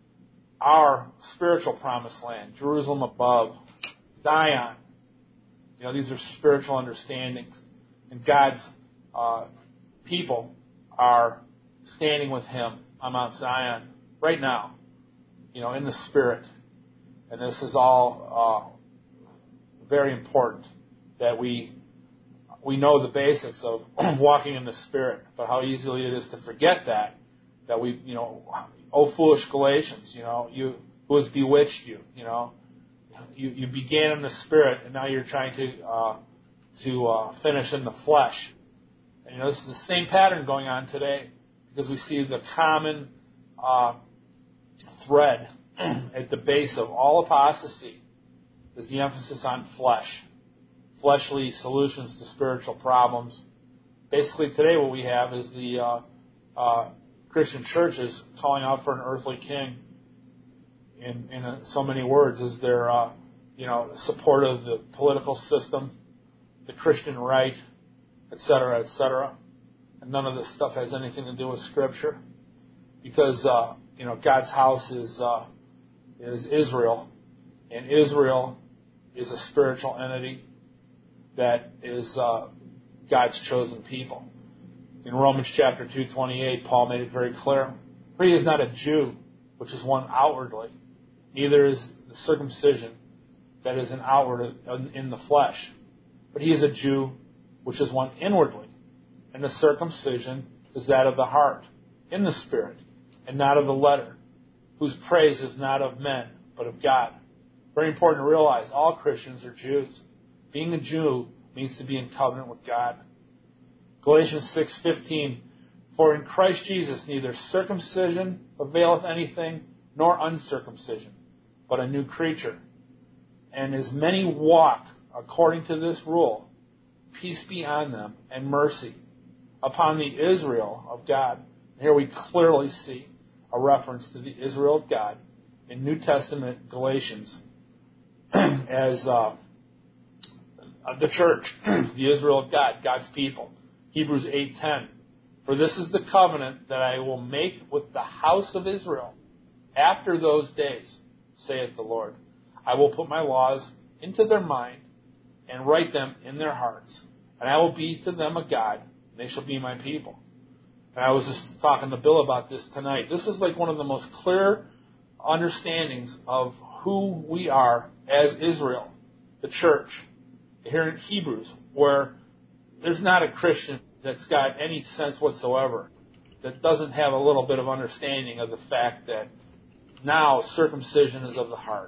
our spiritual promised land, Jerusalem above, Zion. You know, these are spiritual understandings. And God's uh, people are standing with Him on Mount Zion right now, you know, in the Spirit. And this is all uh, very important, that we we know the basics of walking in the Spirit, but how easily it is to forget that, that we, you know, oh, foolish Galatians, you know, you, who has bewitched you, you know, you, you began in the Spirit, and now you're trying to, uh, to, uh, finish in the flesh. And, you know, this is the same pattern going on today, because we see the common, uh, thread at the base of all apostasy is the emphasis on flesh. Fleshly solutions to spiritual problems. Basically, today what we have is the uh, uh, Christian churches calling out for an earthly king. In, in uh, so many words, is their uh, you know support of the political system, the Christian right, et cetera, et cetera. And none of this stuff has anything to do with Scripture, because uh, you know God's house is uh, is Israel, and Israel is a spiritual entity that is uh, God's chosen people. In Romans chapter two twenty-eight, Paul made it very clear. For he is not a Jew, which is one outwardly, neither is the circumcision that is an outward in the flesh, but he is a Jew, which is one inwardly, and the circumcision is that of the heart, in the Spirit, and not of the letter, whose praise is not of men, but of God. Very important to realize, all Christians are Jews. Being a Jew means to be in covenant with God. Galatians six fifteen, for in Christ Jesus neither circumcision availeth anything, nor uncircumcision, but a new creature. And as many walk according to this rule, peace be on them, and mercy upon the Israel of God. And here we clearly see a reference to the Israel of God in New Testament Galatians as uh, the church, the Israel of God, God's people. Hebrews eight ten. For this is the covenant that I will make with the house of Israel after those days, saith the Lord. I will put my laws into their mind and write them in their hearts. And I will be to them a God, and they shall be my people. And I was just talking to Bill about this tonight. This is like one of the most clear understandings of who we are as Israel, the church. Here in Hebrews, where there's not a Christian that's got any sense whatsoever that doesn't have a little bit of understanding of the fact that now circumcision is of the heart.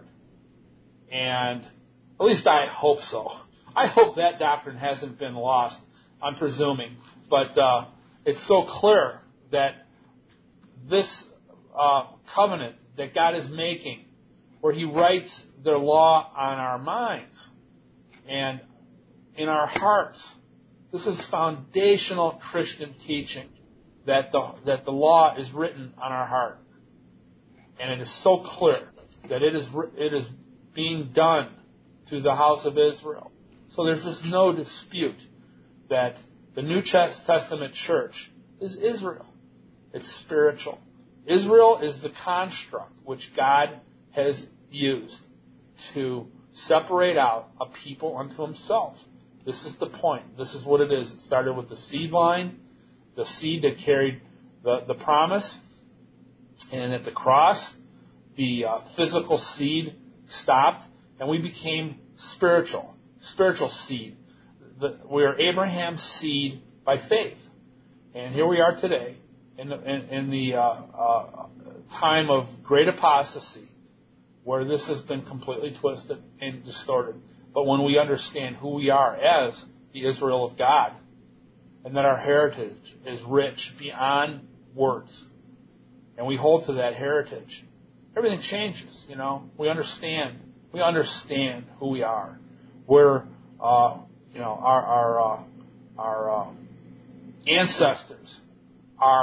And at least I hope so. I hope that doctrine hasn't been lost, I'm presuming. But uh, it's so clear that this uh, covenant that God is making, where He writes their law on our minds and in our hearts. This is foundational Christian teaching, that the that the law is written on our heart, and it is so clear that it is it is being done to the house of Israel. So there's just no dispute that the New Testament church is Israel. It's spiritual. Israel is the construct which God has used to separate out a people unto Himself. This is the point. This is what it is. It started with the seed line, the seed that carried the, the promise. And at the cross, the uh, physical seed stopped, and we became spiritual, spiritual seed. The, we are Abraham's seed by faith. And here we are today in the, in, in the uh, uh, time of great apostasy, where this has been completely twisted and distorted. But when we understand who we are as the Israel of God, and that our heritage is rich beyond words, and we hold to that heritage, everything changes. You know, we understand. We understand who we are. We're, uh, you know, our our uh, our uh, ancestors are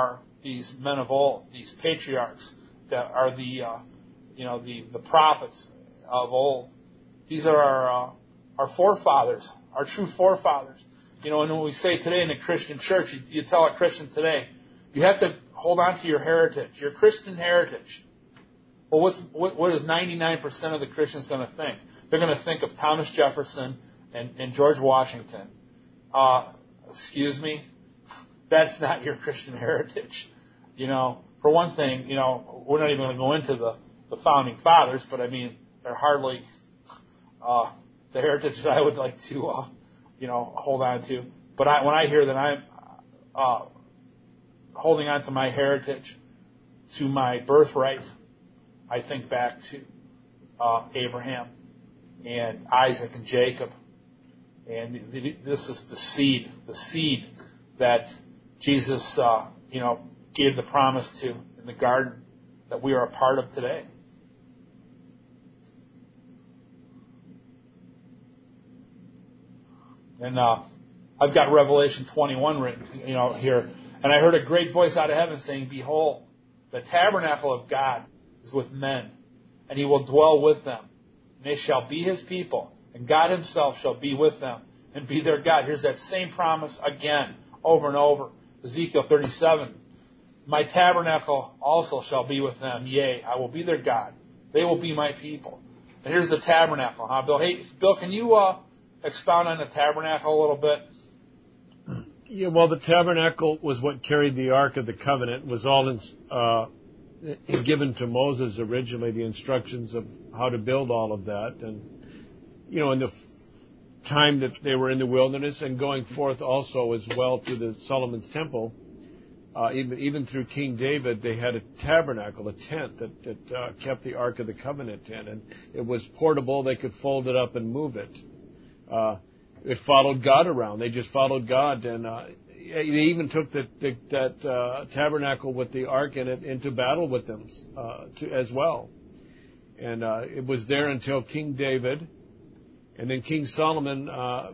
these men of old, these patriarchs that are the, uh, you know, the, the prophets of old. These are our, uh, our forefathers, our true forefathers. You know, and when we say today in a Christian church, you, you tell a Christian today, you have to hold on to your heritage, your Christian heritage. Well, what's, what, what is ninety-nine percent of the Christians going to think? They're going to think of Thomas Jefferson and, and George Washington. Uh, excuse me? That's not your Christian heritage. You know, for one thing, you know, we're not even going to go into the, the founding fathers, but I mean, they're hardly uh, the heritage that I would like to, uh, you know, hold on to. But I, when I hear that I'm uh, holding on to my heritage, to my birthright, I think back to uh, Abraham and Isaac and Jacob. And this is the seed, the seed that Jesus, uh, you know, gave the promise to in the garden that we are a part of today. And uh, I've got Revelation twenty-one written, you know, here. And I heard a great voice out of heaven saying, "Behold, the tabernacle of God is with men, and he will dwell with them. And they shall be his people, and God himself shall be with them and be their God." Here's that same promise again, over and over. Ezekiel thirty-seven. "My tabernacle also shall be with them. Yea, I will be their God. They will be my people." And here's the tabernacle, huh, Bill? Hey, Bill, can you uh, expound on the tabernacle a little bit? Yeah, well, the tabernacle was what carried the Ark of the Covenant. It was all in, uh, given to Moses originally, the instructions of how to build all of that. And, you know, in the time that they were in the wilderness and going forth also as well to the Solomon's temple, uh, even even through King David, they had a tabernacle, a tent that, that uh, kept the Ark of the Covenant in. And it was portable. They could fold it up and move it. Uh, it followed God around. They just followed God. And uh, they even took the, the, that uh, tabernacle with the Ark in it into battle with them uh, to, as well. And uh, it was there until King David. And then King Solomon uh,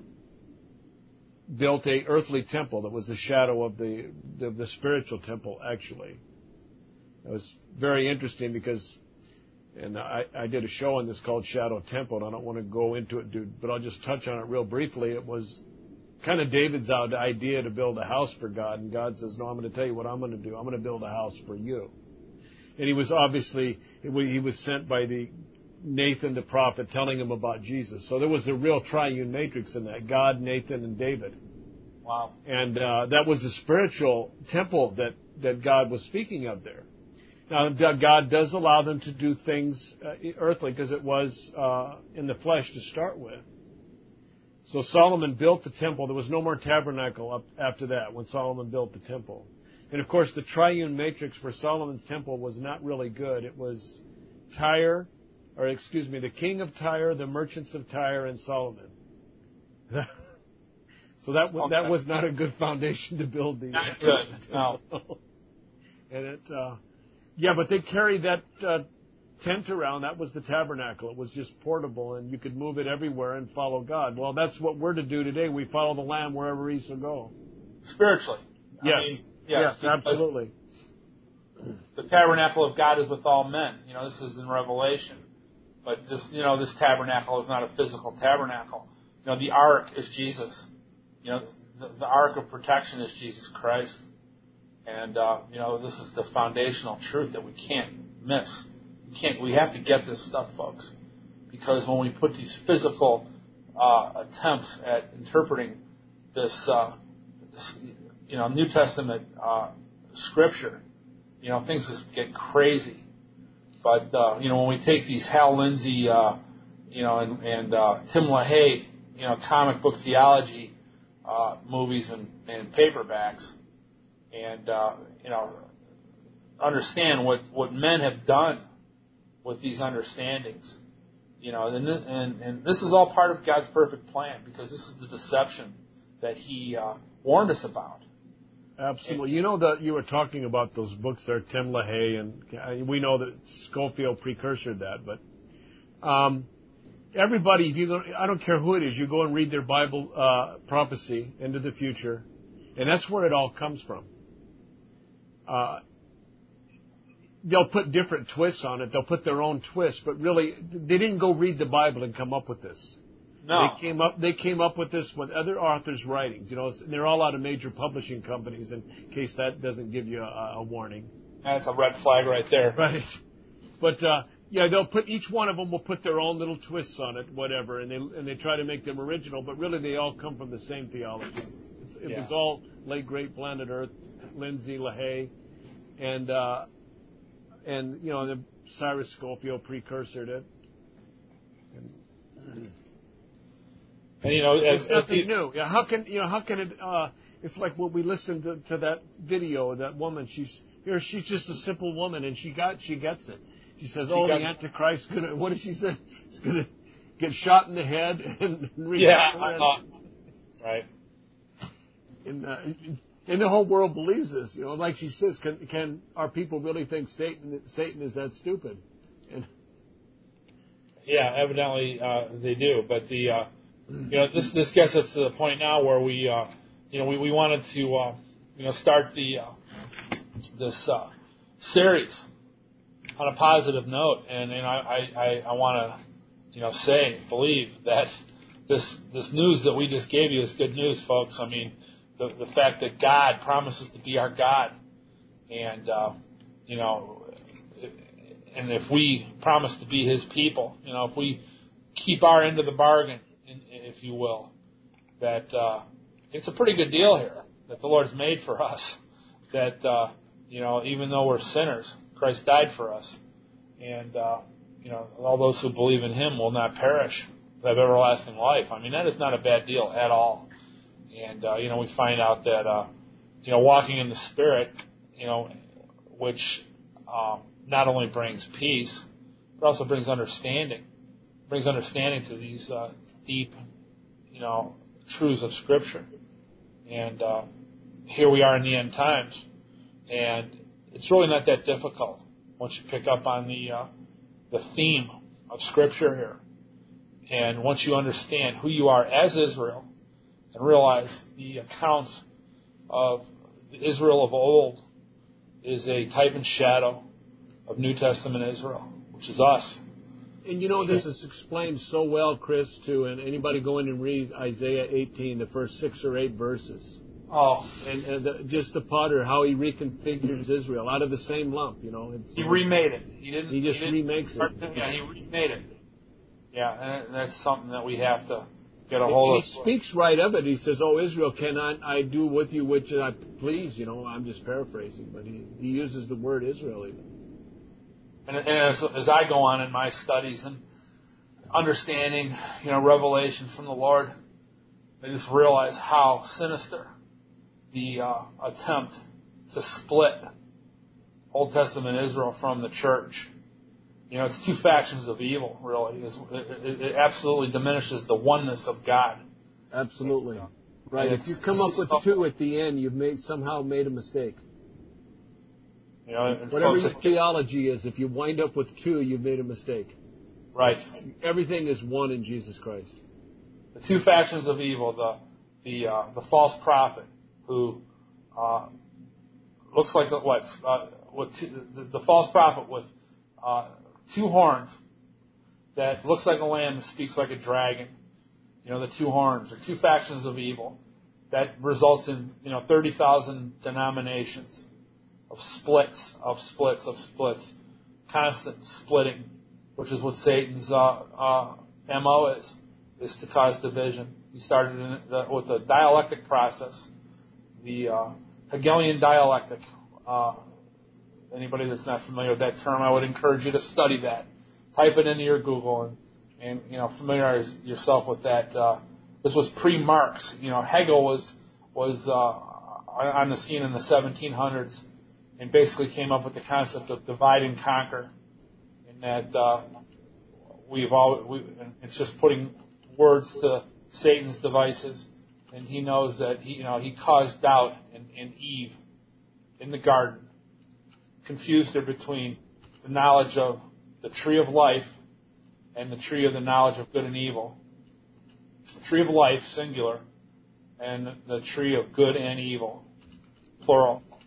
built a earthly temple that was the shadow of the, of the spiritual temple, actually. It was very interesting because, and I, I did a show on this called Shadow Temple, and I don't want to go into it, dude, but I'll just touch on it real briefly. It was kind of David's idea to build a house for God, and God says, "No, I'm going to tell you what I'm going to do. I'm going to build a house for you." And he was obviously, he was sent by the Nathan the prophet telling him about Jesus. So there was a real triune matrix in that, God, Nathan, and David. Wow. And uh, that was the spiritual temple that, that God was speaking of there. Now, God does allow them to do things uh, earthly because it was uh, in the flesh to start with. So Solomon built the temple. There was no more tabernacle up after that when Solomon built the temple. And, of course, the triune matrix for Solomon's temple was not really good. It was Tyre, or excuse me, the king of Tyre, the merchants of Tyre, and Solomon. So that okay. that was not a good foundation to build the not good. No. And it, uh, yeah, but they carried that uh, tent around. That was the tabernacle. It was just portable, and you could move it everywhere and follow God. Well, that's what we're to do today. We follow the Lamb wherever He shall go. Spiritually. Yes. I mean, yes, yes, absolutely. The tabernacle of God is with all men. You know, this is in Revelation. But this, you know, this tabernacle is not a physical tabernacle. You know, the ark is Jesus. You know, the, the ark of protection is Jesus Christ. And, uh, you know, this is the foundational truth that we can't miss. We can't, we have to get this stuff, folks. Because when we put these physical uh, attempts at interpreting this, uh, this, you know, New Testament uh, scripture, you know, things just get crazy. But, uh, you know, when we take these Hal Lindsey, uh, you know, and, and uh, Tim LaHaye, you know, comic book theology uh, movies and, and paperbacks, and, uh, you know, understand what, what men have done with these understandings, you know, and, and, and this is all part of God's perfect plan, because this is the deception that He uh, warned us about. Absolutely. You know that you were talking about those books there, Tim LaHaye, and we know that Scofield precursored that, but um, everybody, if you go, I don't care who it is, you go and read their Bible uh, prophecy into the future, and that's where it all comes from. uh, they'll put different twists on it. They'll put their own twist, but really, they didn't go read the Bible and come up with this. No. They came up. They came up with this with other authors' writings. You know, they're all out of major publishing companies. In case that doesn't give you a, a warning. That's a red flag right there. Right. But uh, yeah, they'll put each one of them will put their own little twists on it, whatever, and they and they try to make them original. But really, they all come from the same theology. It's, it Yeah. was all late great Planet Earth, Lindsay LaHaye, and uh, and you know the Cyrus Scofield precursor to. And, And you know, as, it's as nothing these, new. Yeah, how can you know? How can it? Uh, it's like when we listened to, to that video. That woman, she's here. She's just a simple woman, and she got she gets it. She says, She "Oh, the got- Antichrist gonna what did she say? It's gonna get shot in the head and reach yeah, out and, uh, right. and, uh, and the whole world believes this. You know, like she says, can can our people really think Satan Satan is that stupid? And Yeah, evidently uh, they do. But the uh, you know this this gets us to the point now where we uh, you know we, we wanted to uh, you know start the uh, this uh, series on a positive note, and and I I, I want to you know say believe that this this news that we just gave you is good news, folks. I mean the the fact that God promises to be our God, and uh, you know. And if we promise to be His people, you know, if we keep our end of the bargain, if you will, that uh, it's a pretty good deal here that the Lord's made for us. That, uh, you know, even though we're sinners, Christ died for us. And, uh, you know, all those who believe in Him will not perish, but have everlasting life. I mean, that is not a bad deal at all. And, uh, you know, we find out that, uh, you know, walking in the Spirit, you know, which... Um, not only brings peace, but also brings understanding. Brings understanding to these uh, deep, you know, truths of Scripture. And uh, here we are in the end times, and it's really not that difficult once you pick up on the uh, the theme of Scripture here, and once you understand who you are as Israel, and realize the accounts of the Israel of old is a type and shadow of New Testament Israel, which is us. And you know, this is explained so well, Chris, too, and anybody go in and read Isaiah eighteen, the first six or eight verses. Oh. And, and the, just the potter, how he reconfigures Israel out of the same lump, you know. It's, he remade it. He didn't. He just he didn't remakes it. Yeah, he remade it. Yeah, and that's something that we have to get a hold he of. He speaks right of it. He says, "Oh, Israel, cannot I do with you which I please?" You know, I'm just paraphrasing, but he, he uses the word Israel even. And, and as, as I go on in my studies and understanding, you know, revelation from the Lord, I just realize how sinister the uh, attempt to split Old Testament Israel from the church. You know, it's two factions of evil, really. It's, it, it absolutely diminishes the oneness of God. Absolutely. Right. If you come up with two at the end, you've made somehow made a mistake. You know, whatever folks, your theology is, if you wind up with two, you've made a mistake. Right. Everything is one in Jesus Christ. The two factions of evil, the the uh, the false prophet who uh, looks like what uh, with two, the, the false prophet with uh, two horns that looks like a lamb and speaks like a dragon. You know, the two horns are two factions of evil that results in, you know, thirty thousand denominations of splits, of splits, of splits, constant splitting, which is what Satan's uh, uh, M O is, is to cause division. He started in the, with the dialectic process, the uh, Hegelian dialectic. Uh, anybody that's not familiar with that term, I would encourage you to study that. Type it into your Google and, and you know, familiarize yourself with that. Uh, this was pre-Marx. You know, Hegel was was uh, on the scene in the seventeen hundreds. And basically came up with the concept of divide and conquer, in that uh, we've all we, it's just putting words to Satan's devices, and he knows that he you know he caused doubt in, in Eve in the garden, confused her between the knowledge of the tree of life and the tree of the knowledge of good and evil, the tree of life singular, and the tree of good and evil plural.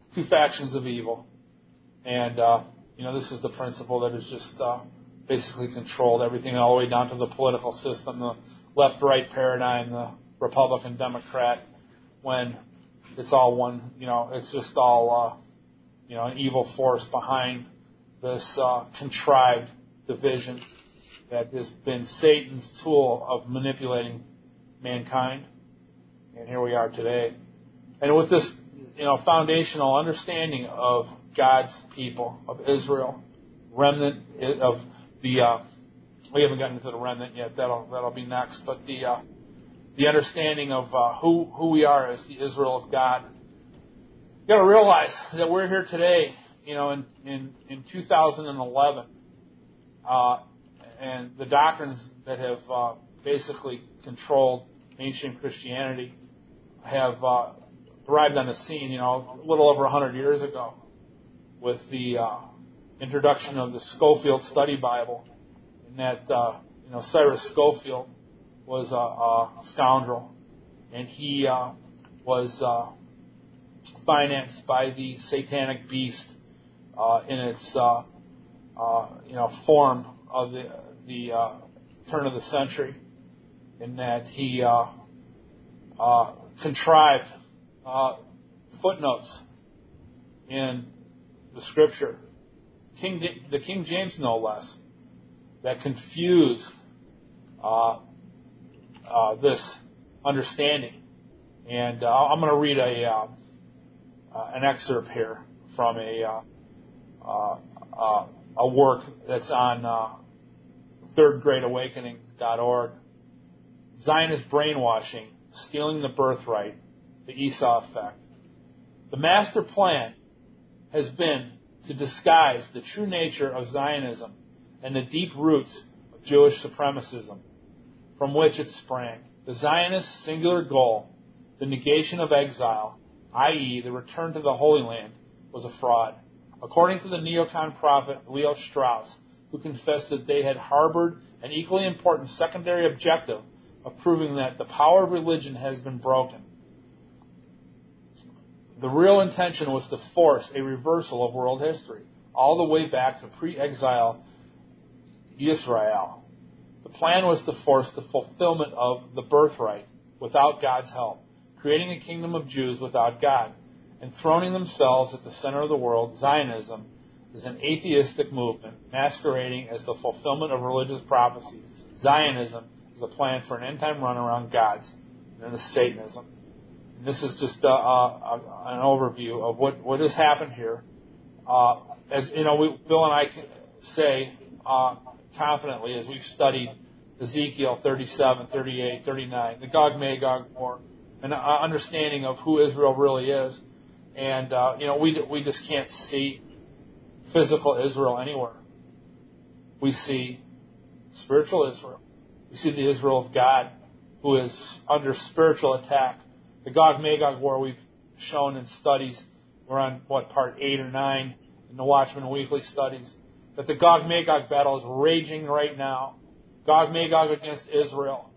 two factions of evil. And, uh, you know, this is the principle that has just uh, basically controlled everything all the way down to the political system, the left-right paradigm, the Republican-Democrat, when it's all one, you know, it's just all, uh, you know, an evil force behind this uh, contrived division that has been Satan's tool of manipulating mankind. And here we are today. And with this, you know, foundational understanding of God's people, of Israel, remnant of the, uh, we haven't gotten into the remnant yet, that'll, that'll be next, but the, uh, the understanding of uh, who, who we are as the Israel of God. You've got to realize that we're here today, you know, in, in, in two thousand eleven, uh, and the doctrines that have uh, basically controlled mainstream Christianity have uh, arrived on the scene, you know, a little over one hundred years ago with the uh, introduction of the Scofield Study Bible, and that, uh, you know, Cyrus Scofield was a, a scoundrel, and he uh, was uh, financed by the satanic beast uh, in its, uh, uh, you know, form of the the uh, turn of the century, in that he uh, uh, contrived uh, footnotes in the Scripture, King, the King James no less, that confused uh, uh, this understanding. And uh, I'm going to read a uh, uh, an excerpt here from a uh, uh, uh, a work that's on uh, third grade awakening dot org. Zionist brainwashing, stealing the birthright, the Esau effect. The master plan has been to disguise the true nature of Zionism and the deep roots of Jewish supremacism from which it sprang. The Zionist singular goal, the negation of exile, that is the return to the Holy Land, was a fraud. According to the neocon prophet Leo Strauss, who confessed that they had harbored an equally important secondary objective of proving that the power of religion has been broken. The real intention was to force a reversal of world history, all the way back to pre-exile Israel. The plan was to force the fulfillment of the birthright without God's help, creating a kingdom of Jews without God, enthroning themselves at the center of the world. Zionism is an atheistic movement masquerading as the fulfillment of religious prophecy. Zionism is a plan for an end-time run around God's, and it's Satanism. And this is just uh, uh, an overview of what, what has happened here. Uh, as you know, we, Bill and I can say uh, confidently, as we've studied Ezekiel thirty-seven, thirty-eight, thirty-nine, the Gog-Magog war, an uh, understanding of who Israel really is. And, uh, you know, we we just can't see physical Israel anywhere. We see spiritual Israel. We see the Israel of God, who is under spiritual attack. The Gog-Magog war we've shown in studies. We're on, what, part eight or nine in the Watchman Weekly studies. That the Gog-Magog battle is raging right now. Gog-Magog against Israel.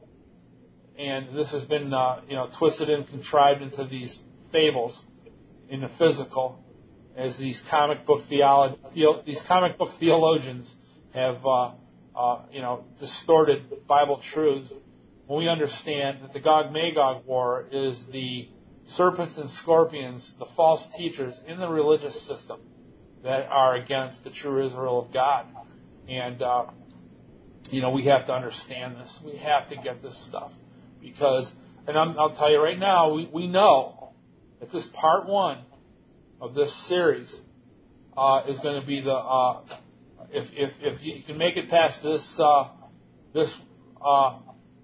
And this has been, uh, you know, twisted and contrived into these fables in the physical, as these comic book theolo- theo- these comic book theologians have, uh, uh, you know, distorted Bible truths. When we understand that the Gog-Magog war is the serpents and scorpions, the false teachers in the religious system that are against the true Israel of God. And, uh, you know, we have to understand this. We have to get this stuff. Because, and I'm, I'll tell you right now, we, we know that this part one of this series uh, is going to be the, uh, if, if, if you can make it past this, uh, this uh,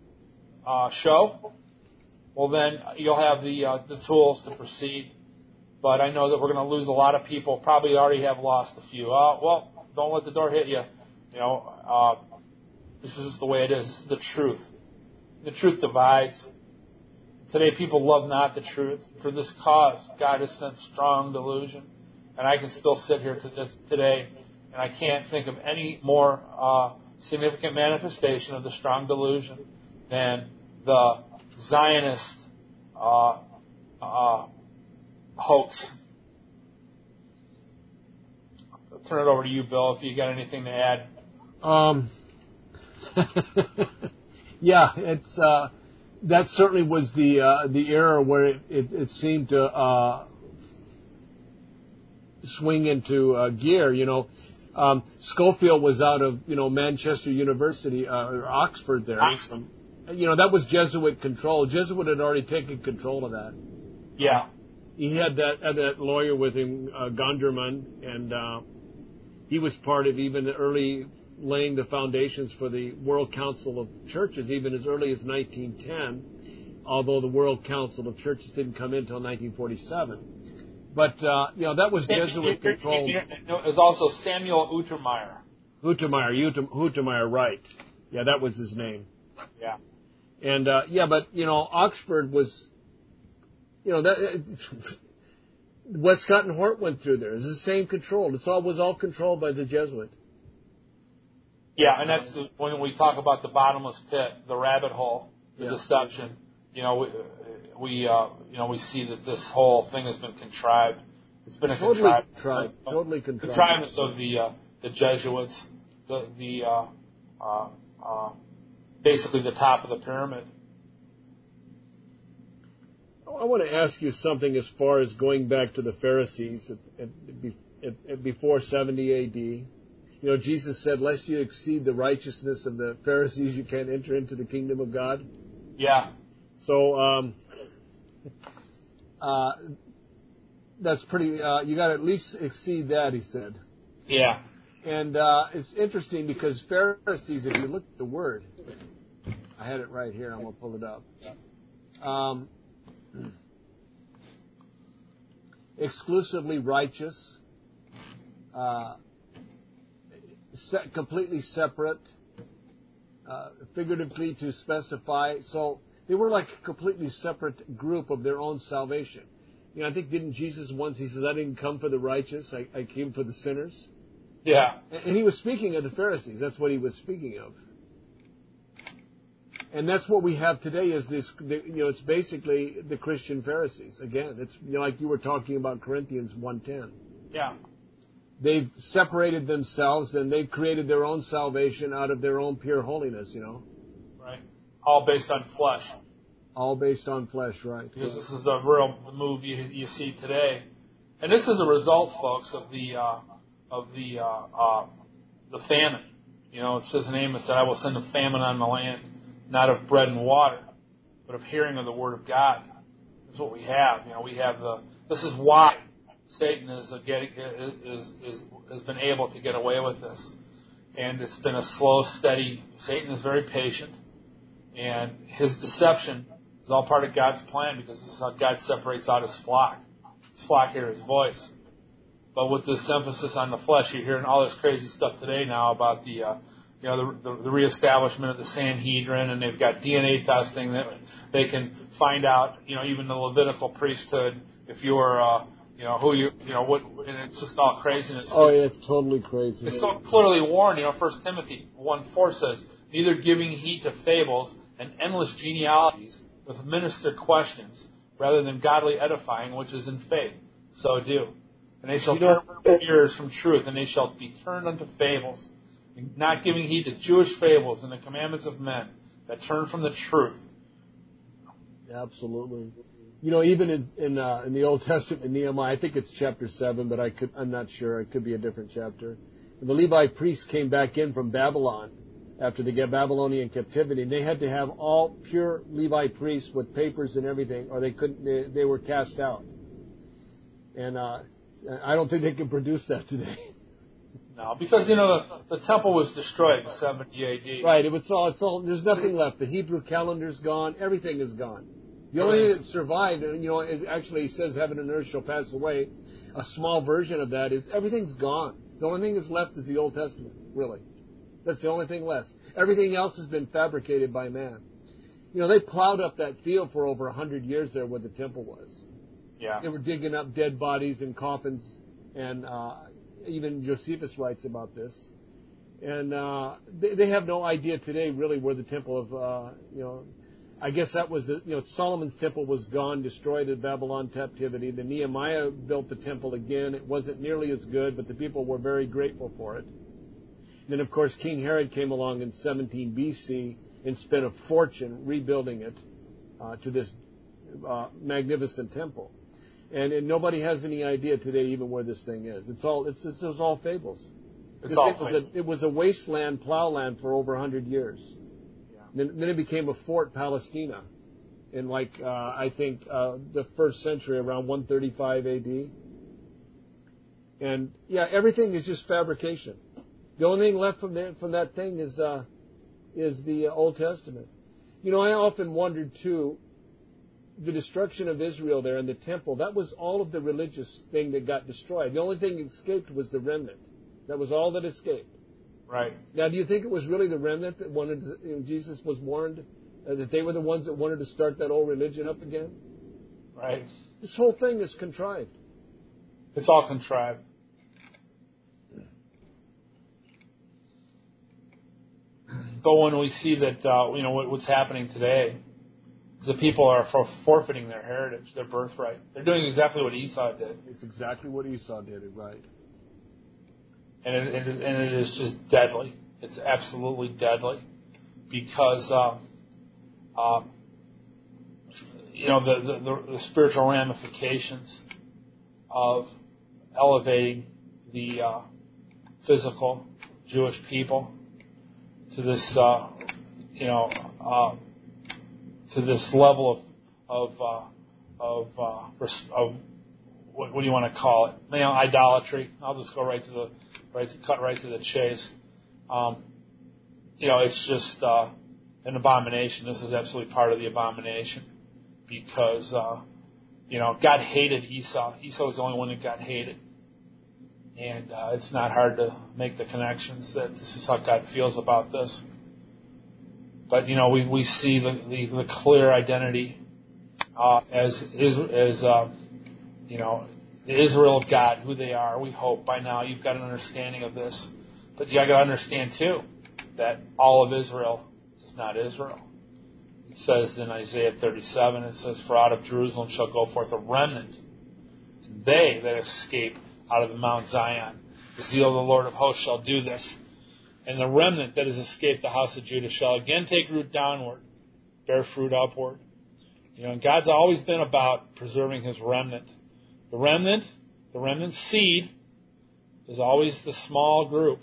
uh, show, well then you'll have the, uh, the tools to proceed. But I know that we're going to lose a lot of people, probably already have lost a few. Uh, well, don't let the door hit you. You know, uh, this is just the way it is. This is the truth. The truth divides. Today people love not the truth. For this cause, God has sent strong delusion. And I can still sit here today, and I can't think of any more uh, significant manifestation of the strong delusion than the Zionist uh, uh, hoax turn it over to you, Bill, if you got anything to add. Um, yeah, it's uh, that certainly was the uh, the era where it, it, it seemed to uh, swing into uh, gear. You know, um, Schofield was out of you know Manchester University uh, or Oxford there. Oxford. You know, that was Jesuit control. Jesuit had already taken control of that. Yeah. He had that uh, that lawyer with him, uh, Gonderman, and uh, he was part of even the early laying the foundations for the World Council of Churches, even as early as nineteen ten, although the World Council of Churches didn't come in until nineteen forty-seven. But, uh, you know, that was Jesuit controlled. It was also Samuel Untermeyer. Untermeyer, Untermeyer, right. Yeah, that was his name. Yeah. And, uh, yeah, but, you know, Oxford was, you know, that, Westcott and Hort went through there. It's the same control. It's all, was all controlled by the Jesuit. Yeah, and that's the, when we talk about the bottomless pit, the rabbit hole, the yeah. deception. You know, we, we uh, you know, we see that this whole thing has been contrived. It's been a totally contrived, contrived, uh, totally contrived. contrivance of the uh, the Jesuits, the the uh, uh, uh, basically the top of the pyramid. I want to ask you something as far as going back to the Pharisees at, at, at, before seventy A D. You know, Jesus said, lest you exceed the righteousness of the Pharisees, you can't enter into the kingdom of God. Yeah. So, um, uh, that's pretty, uh, you got to at least exceed that, he said. Yeah. And, uh, it's interesting because Pharisees, if you look at the word, I had it right here, I'm going to pull it up. Um, exclusively righteous, uh, se- completely separate, uh, figuratively to specify. So they were like a completely separate group of their own salvation. You know, I think didn't Jesus once, he says, I didn't come for the righteous, I, I came for the sinners. Yeah. And, and he was speaking of the Pharisees. That's what he was speaking of. And that's what we have today is this, the, you know, it's basically the Christian Pharisees. Again, it's you know, like you were talking about Corinthians one ten. Yeah. They've separated themselves and they've created their own salvation out of their own pure holiness, you know. Right. All based on flesh. All based on flesh, right. Because this is the real move you, you see today. And this is a result, folks, of the, uh, of the, uh, uh, the famine. You know, it says in Amos that I will send a famine on the land, not of bread and water, but of hearing of the word of God. That's what we have. You know, we have the, this is why Satan is, a getting, is, is, has been able to get away with this. And it's been a slow, steady, Satan is very patient. And his deception is all part of God's plan because this is how God separates out his flock. His flock hear his voice. But with this emphasis on the flesh, you're hearing all this crazy stuff today now about the, uh, you know, the, the, the reestablishment of the Sanhedrin, and they've got D N A testing that they can find out, you know, even the Levitical priesthood, if you're, uh, you know, who you, you know, what, and it's just all craziness. Oh, yeah, it's totally crazy. It's so clearly warned, you know, First Timothy one four says, neither giving heed to fables and endless genealogies with ministered questions, rather than godly edifying, which is in faith. So do. And they shall you know, turn their ears from truth, and they shall be turned unto fables, not giving heed to Jewish fables and the commandments of men that turn from the truth. Absolutely. You know, even in in, uh, in the Old Testament, in Nehemiah, I think it's chapter seven, but I could I'm not sure. It could be a different chapter. And the Levite priests came back in from Babylon after the Babylonian captivity, and they had to have all pure Levite priests with papers and everything, or they couldn't. They, they were cast out. And uh, I don't think they can produce that today. No, because, you know, the, the temple was destroyed in seventy A D. Right. It was all, it's all, there's nothing left. The Hebrew calendar's gone. Everything is gone. The only thing that survived, you know, is actually, he says heaven and earth shall pass away. A small version of that is everything's gone. The only thing that's left is the Old Testament, really. That's the only thing left. Everything else has been fabricated by man. You know, they plowed up that field for over a hundred years there where the temple was. Yeah. They were digging up dead bodies and coffins, and uh, even Josephus writes about this. And uh, they, they have no idea today, really, where the temple of, uh, you know, I guess that was the, you know, Solomon's temple was gone, destroyed in Babylon captivity. The Nehemiah built the temple again. It wasn't nearly as good, but the people were very grateful for it. Then, of course, King Herod came along in seventeen B C and spent a fortune rebuilding it uh, to this uh, magnificent temple. And, and nobody has any idea today even where this thing is. It's all it's, it's, it's all fables. It's all it, was fables. a, it was a wasteland, plowland for over one hundred years. Yeah. Then, then it became a Fort Palestina in, like, uh, I think, uh, the first century, around one thirty-five A D. And, yeah, everything is just fabrication. The only thing left from, the, from that thing is uh, is the Old Testament. You know, I often wondered, too, the destruction of Israel there in the temple, that was all of the religious thing that got destroyed. The only thing that escaped was the remnant. That was all that escaped. Right. Now, do you think it was really the remnant that wanted to, you know, Jesus was warned uh, that they were the ones that wanted to start that old religion up again? Right. This whole thing is contrived. It's all contrived. But when we see that, uh, you know, what, what's happening today, the people are for forfeiting their heritage, their birthright. They're doing exactly what Esau did. It's exactly what Esau did, right? And it, it, and it is just deadly. It's absolutely deadly because, uh, uh, you know, the, the, the spiritual ramifications of elevating the uh, physical Jewish people to this, uh, you know, uh, to this level of of uh, of, uh, of what, what do you want to call it? You know, idolatry. I'll just go right to the right, to, cut right to the chase. Um, you know, it's just uh, an abomination. This is absolutely part of the abomination because uh, you know God hated Esau. Esau was the only one that got hated, and uh, it's not hard to make the connections that this is how God feels about this. But, you know, we, we see the, the, the clear identity uh, as, as uh, you know, the Israel of God, who they are. We hope by now you've got an understanding of this. But you've got to understand, too, that all of Israel is not Israel. It says in Isaiah thirty-seven, it says, "For out of Jerusalem shall go forth a remnant, and they that escape out of the Mount Zion. The zeal of the Lord of hosts shall do this. And the remnant that has escaped the house of Judah shall again take root downward, bear fruit upward." You know, and God's always been about preserving His remnant. The remnant, the remnant seed, is always the small group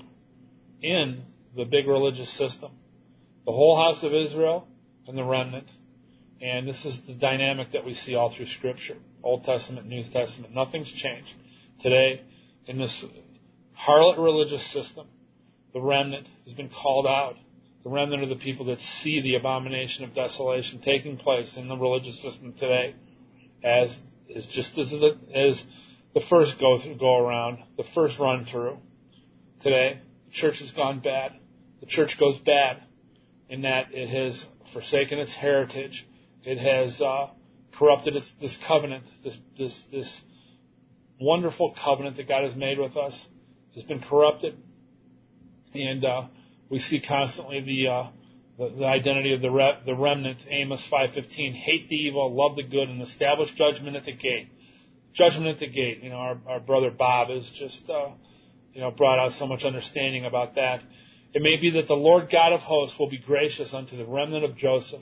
in the big religious system. The whole house of Israel and the remnant. And this is the dynamic that we see all through Scripture, Old Testament, New Testament. Nothing's changed. Today, in this harlot religious system, the remnant has been called out. The remnant are the people that see the abomination of desolation taking place in the religious system today, as is just as the, as the first go go around, the first run through. Today, the church has gone bad. The church goes bad in that it has forsaken its heritage. It has uh, corrupted its this covenant, this this this wonderful covenant that God has made with us has been corrupted. And uh, we see constantly the, uh, the the identity of the re- the remnant. Amos five fifteen: "Hate the evil, love the good, and establish judgment at the gate." Judgment at the gate. You know, our, our brother Bob has just uh, you know brought out so much understanding about that. It may be that the Lord God of hosts will be gracious unto the remnant of Joseph.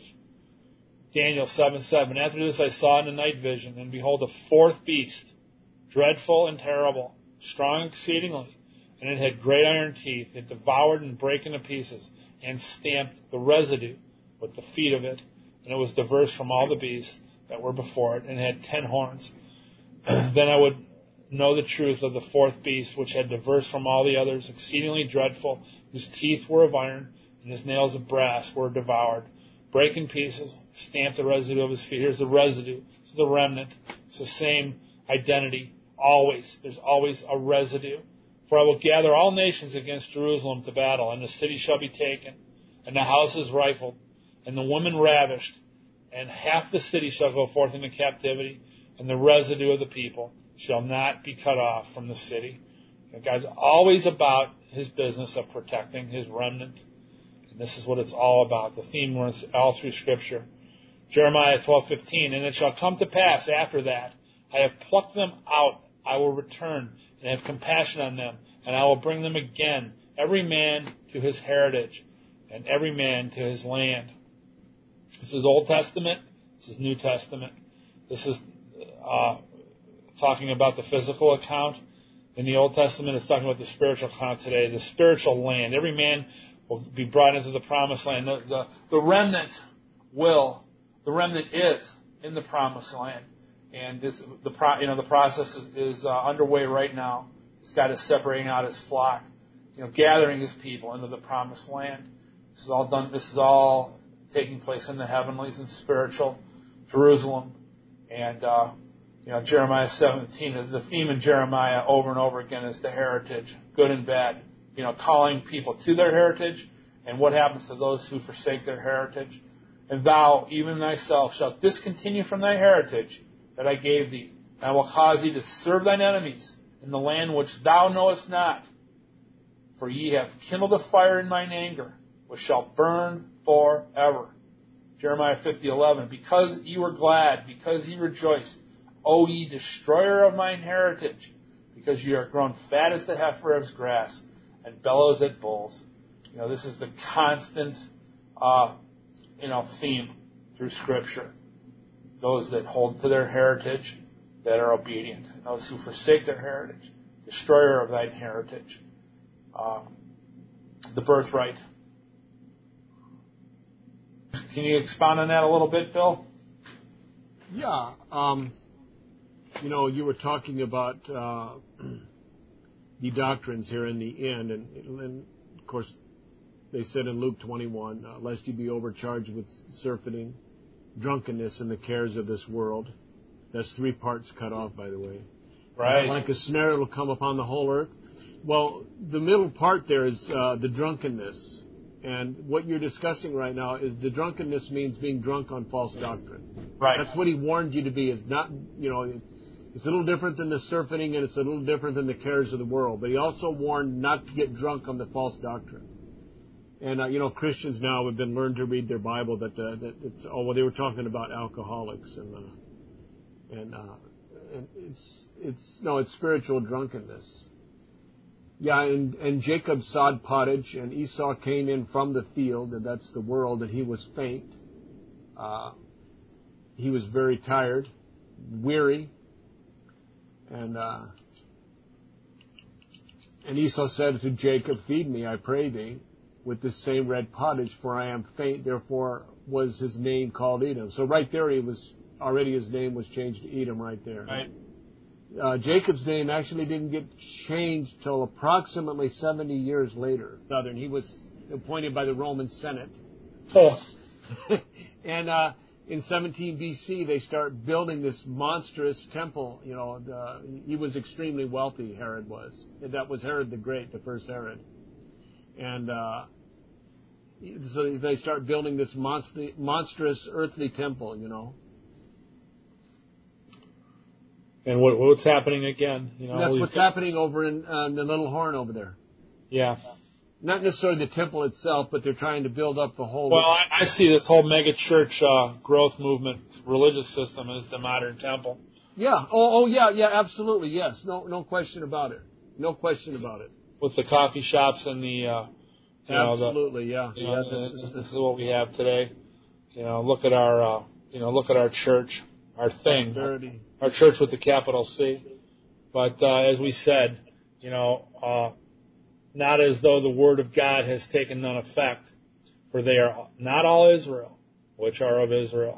Daniel seven seven: "After this I saw in the night vision, and behold, a fourth beast, dreadful and terrible, strong exceedingly. And it had great iron teeth. It devoured and brake into pieces, and stamped the residue with the feet of it. And it was diverse from all the beasts that were before it, and had ten horns. Then I would know the truth of the fourth beast, which had diverse from all the others, exceedingly dreadful, whose teeth were of iron, and his nails of brass were devoured. Brake in pieces, stamped the residue of his feet." Here's the residue. It's the remnant. It's the same identity. Always. There's always a residue. "For I will gather all nations against Jerusalem to battle, and the city shall be taken, and the houses rifled, and the women ravished, and half the city shall go forth into captivity, and the residue of the people shall not be cut off from the city." And God's always about His business of protecting His remnant, and this is what it's all about. The theme runs all through Scripture. Jeremiah twelve fifteen, and it shall come to pass after that, I have plucked them out, I will return, and have compassion on them, and I will bring them again, every man to his heritage, and every man to his land. This is Old Testament, this is New Testament. This is uh, talking about the physical account. In the Old Testament, it's talking about the spiritual account today, the spiritual land. Every man will be brought into the promised land. The, the, the remnant will, the remnant is in the promised land. And this, the pro, you know the process is, is uh, underway right now. God is separating out his flock, you know, gathering his people into the promised land. This is all done. This is all taking place in the heavenlies and spiritual Jerusalem. And uh, you know, Jeremiah seventeen, the theme in Jeremiah over and over again is the heritage, good and bad. You know, calling people to their heritage, and what happens to those who forsake their heritage. And thou, even thyself, shalt discontinue from thy heritage that I gave thee. And I will cause thee to serve thine enemies in the land which thou knowest not. For ye have kindled a fire in mine anger, which shall burn forever. Jeremiah fifty eleven. Because ye were glad, because ye rejoiced, O ye destroyer of mine heritage, because ye are grown fat as the heifer of grass, and bellows at bulls. You know, this is the constant, uh, you know, theme through Scripture. Those that hold to their heritage, that are obedient. And those who forsake their heritage, destroyer of thine heritage. Uh, the birthright. Can you expound on that a little bit, Bill? Yeah. Um, you know, you were talking about uh, the doctrines here in the end, and, and of course, they said in Luke twenty-one, uh, lest you be overcharged with surfeiting, drunkenness, and the cares of this world. That's three parts cut off, by the way. Right. Like a snare, it'll come upon the whole earth. Well, the middle part there is uh, the drunkenness. And what you're discussing right now is the drunkenness means being drunk on false doctrine. Right. That's what he warned you to be. Is not, you know, it's a little different than the surfeiting, and it's a little different than the cares of the world. But he also warned not to get drunk on the false doctrine. And, uh, you know, Christians now have been learned to read their Bible that, uh, that it's, oh, well, they were talking about alcoholics and, uh, and, uh, and it's, it's, no, it's spiritual drunkenness. Yeah, and, and Jacob sowed pottage, and Esau came in from the field, and that's the world, and he was faint. Uh, he was very tired, weary, and, uh, and Esau said to Jacob, feed me, I pray thee, with this same red pottage, for I am faint, therefore was his name called Edom. So right there, he was already his name was changed to Edom right there. Right. Uh, Jacob's name actually didn't get changed till approximately seventy years later. Southern, he was appointed by the Roman Senate. Oh. and uh, in seventeen B C, they start building this monstrous temple. You know, the, he was extremely wealthy, Herod was. That was Herod the Great, the first Herod. And uh, so they start building this monster, monstrous earthly temple, you know. And what, what's happening again? You know, that's what's happening over in, uh, in the Little Horn over there. Yeah. Not necessarily the temple itself, but they're trying to build up the whole... Well, I, I see this whole mega church uh, growth movement, religious system as the modern temple. Yeah. Oh, oh, yeah, yeah, absolutely, yes. No, no question about it. No question about it. With the coffee shops and the, uh, you absolutely, know, the, yeah. You know, yeah this, this, this is what we have today. You know, look at our, uh, you know, look at our church, our thing, our, our church with the capital C. But uh, as we said, you know, uh, not as though the word of God has taken none effect, for they are not all Israel, which are of Israel.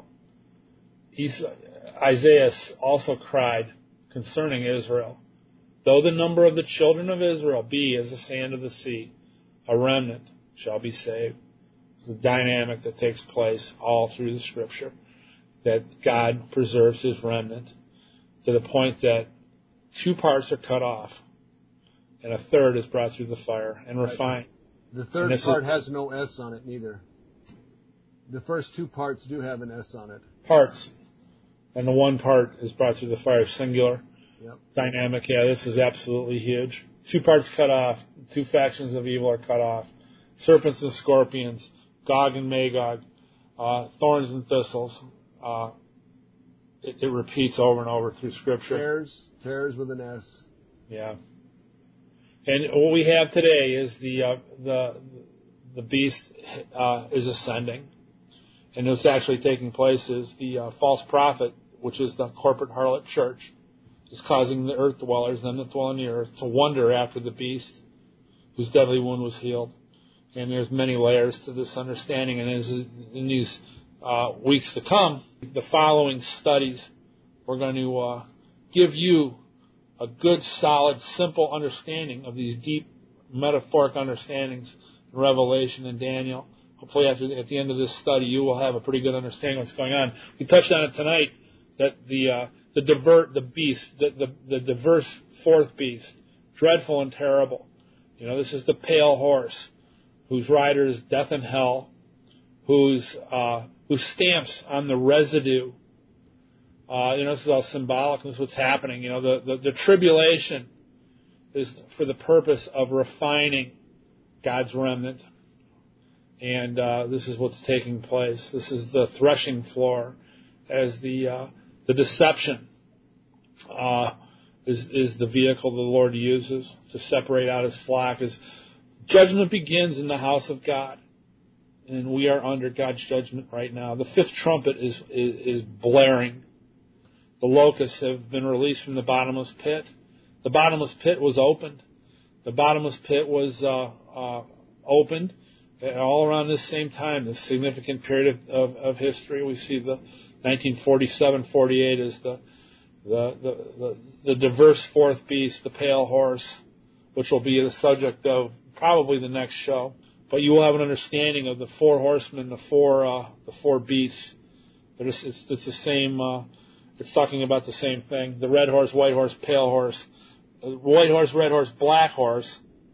Isaiah also cried concerning Israel, though the number of the children of Israel be as the sand of the sea, a remnant shall be saved. It's a dynamic that takes place all through the Scripture, that God preserves His remnant to the point that two parts are cut off, and a third is brought through the fire and refined. The third part is, has no S on it neither. The first two parts do have an S on it. Parts. And the one part is brought through the fire, singular. Yep. Dynamic. Yeah, this is absolutely huge. Two parts cut off. Two factions of evil are cut off. Serpents and scorpions, Gog and Magog, uh, thorns and thistles, uh, it, it repeats over and over through Scripture. Tares, tares with an S. Yeah. And what we have today is the uh, the the beast uh, is ascending, and what's actually taking place is the uh, false prophet, which is the corporate harlot church, is causing the earth dwellers, them that dwell on the earth, to wonder after the beast, whose deadly wound was healed. And there's many layers to this understanding. And as in these uh, weeks to come, the following studies, we're going to uh, give you a good, solid, simple understanding of these deep metaphoric understandings in Revelation and Daniel. Hopefully, after at the end of this study, you will have a pretty good understanding of what's going on. We touched on it tonight that the uh, the divert the beast, the, the the diverse fourth beast, dreadful and terrible. You know, this is the pale horse, whose rider is death and hell, whose uh, whose stamps on the residue. Uh, you know, this is all symbolic. This is what's happening. You know, the, the, the tribulation is for the purpose of refining God's remnant. And uh, this is what's taking place. This is the threshing floor as the uh, the deception uh, is, is the vehicle the Lord uses to separate out His flock. As judgment begins in the house of God. And we are under God's judgment right now. The fifth trumpet is is, is blaring. The locusts have been released from the bottomless pit. The bottomless pit was opened. The bottomless pit was uh, uh, opened all around this same time, this significant period of, of, of history. We see the nineteen forty-seven forty-eight as the the, the the the diverse fourth beast, the pale horse, which will be the subject of probably the next show. But you will have an understanding of the four horsemen, the four uh, the four beasts. It's, it's, it's the same. Uh, It's talking about the same thing. The red horse, white horse, pale horse. White horse, red horse, black horse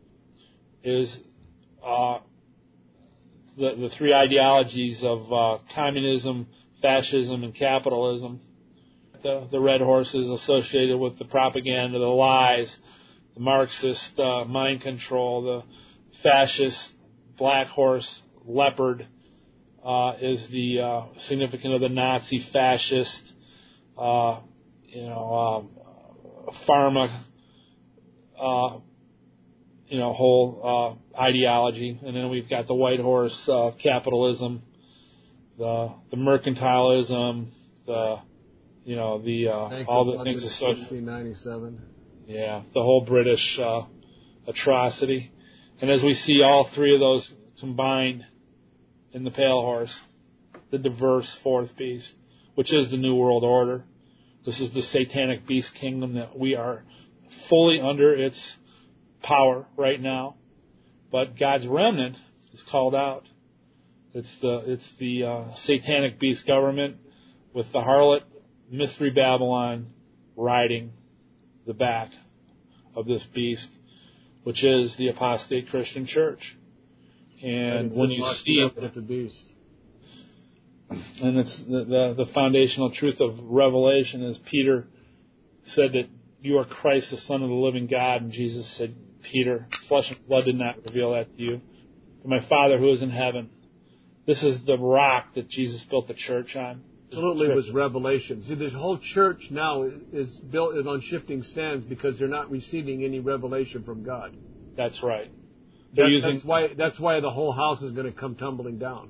is uh, the, the three ideologies of uh, communism, fascism, and capitalism. The, the red horse is associated with the propaganda, the lies, the Marxist uh, mind control. The fascist black horse, leopard, uh, is the uh, significant of the Nazi fascist. Uh, you know, um, pharma, uh, you know, whole uh, ideology, and then we've got the white horse, uh, capitalism, the the mercantilism, the you know the uh, all the things associated. sixteen ninety-seven Yeah, the whole British uh, atrocity, and as we see all three of those combined in the pale horse, the diverse fourth beast, which is the New World Order. This is the satanic beast kingdom that we are fully under its power right now. But God's remnant is called out. It's the it's the uh, satanic beast government with the harlot, Mystery Babylon, riding the back of this beast, which is the apostate Christian church. And, and when you see it at the beast. And it's the, the, the foundational truth of Revelation is Peter said that you are Christ, the Son of the living God. And Jesus said, Peter, flesh and blood did not reveal that to you, but my Father who is in heaven. This is the rock that Jesus built the church on. Absolutely, it was revelation. See, the whole church now is built on shifting stands because they're not receiving any revelation from God. That's right. They're That, using, that's why. That's why the whole house is going to come tumbling down.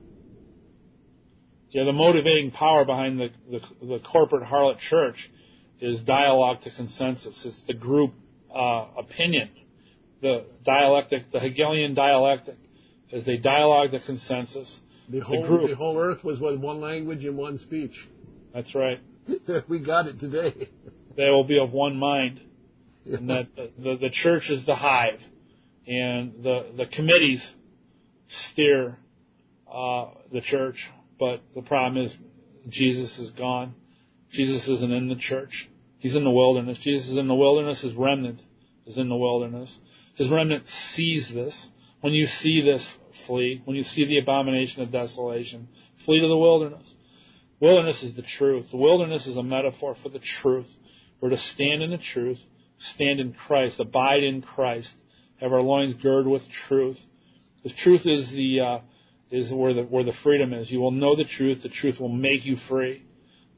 Yeah, the motivating power behind the, the, the corporate harlot church is dialogue to consensus. It's the group uh, opinion, the dialectic, the Hegelian dialectic, as they dialogue to consensus. The whole, the, group, the whole earth was with one language and one speech. That's right. We got it today. They will be of one mind. Yeah. And that the, the church is the hive, and the, the committees steer uh, the church. But the problem is Jesus is gone. Jesus isn't in the church. He's in the wilderness. Jesus is in the wilderness. His remnant is in the wilderness. His remnant sees this. When you see this, flee. When you see the abomination of desolation, flee to the wilderness. Wilderness is the truth. The wilderness is a metaphor for the truth. We're to stand in the truth, stand in Christ, abide in Christ, have our loins girded with truth. The truth is the uh, is where the where the freedom is. You will know the truth. The truth will make you free.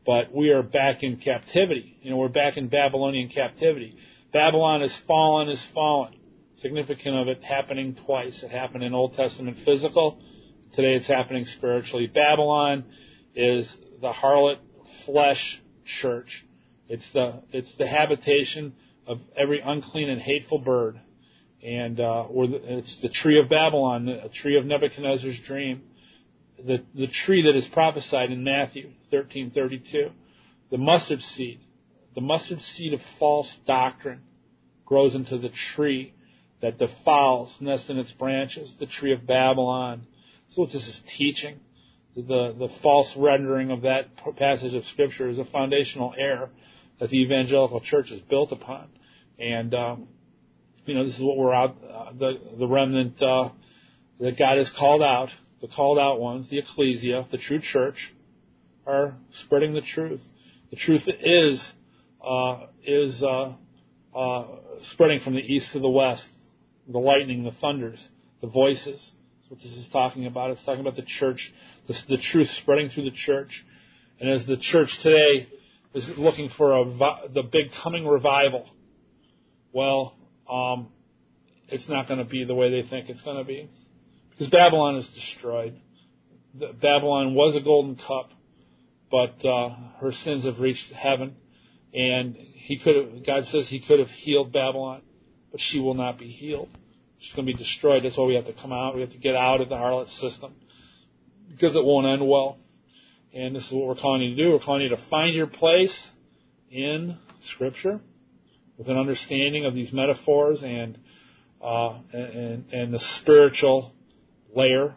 but we are back in captivity. You know, we're back in Babylonian captivity. Babylon is fallen, is fallen. Significant of it happening twice. It happened in Old Testament physical. Today it's happening spiritually. Babylon is the harlot flesh church. It's the it's the habitation of every unclean and hateful bird. And uh, or the, it's the tree of Babylon, a tree of Nebuchadnezzar's dream. The the tree that is prophesied in Matthew thirteen thirty-two. The mustard seed, the mustard seed of false doctrine grows into the tree that defiles, nests in its branches, the tree of Babylon. So what this is teaching. The, the false rendering of that passage of Scripture is a foundational error that the evangelical church is built upon. And, um, you know, this is what we're out, uh, the, the remnant uh, that God has called out, the called out ones, the ecclesia, the true church, are spreading the truth. The truth is, uh, is uh, uh, spreading from the east to the west, the lightning, the thunders, the voices. That's what this is talking about. It's talking about the church, the, the truth spreading through the church. And as the church today is looking for a, the big coming revival, well, um, it's not going to be the way they think it's going to be. Because Babylon is destroyed. The, Babylon was a golden cup, but uh, her sins have reached heaven. And he could have, God says he could have healed Babylon, but she will not be healed. She's going to be destroyed. That's why we have to come out. We have to get out of the harlot system because it won't end well. And this is what we're calling you to do. We're calling you to find your place in Scripture with an understanding of these metaphors and uh, and, and the spiritual layer.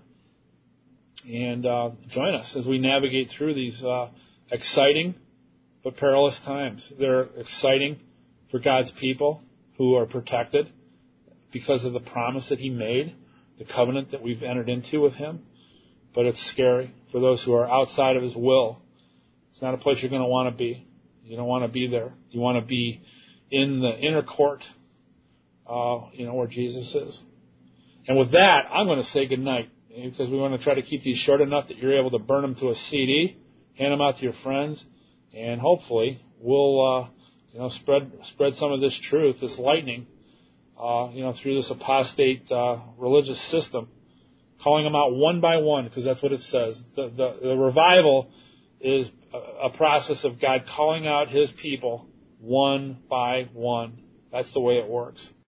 And uh, join us as we navigate through these uh, exciting but perilous times. They're exciting for God's people who are protected because of the promise that He made, the covenant that we've entered into with Him. But it's scary for those who are outside of His will. It's not a place you're going to want to be. You don't want to be there. You want to be in the inner court, uh, you know, where Jesus is. And with that, I'm going to say goodnight because we want to try to keep these short enough that you're able to burn them to a C D, hand them out to your friends, and hopefully we'll, uh, you know, spread spread some of this truth, this lightning, uh, you know, through this apostate uh, religious system, calling them out one by one, because that's what it says. The, the, the revival is a, a process of God calling out His people one by one. That's the way it works.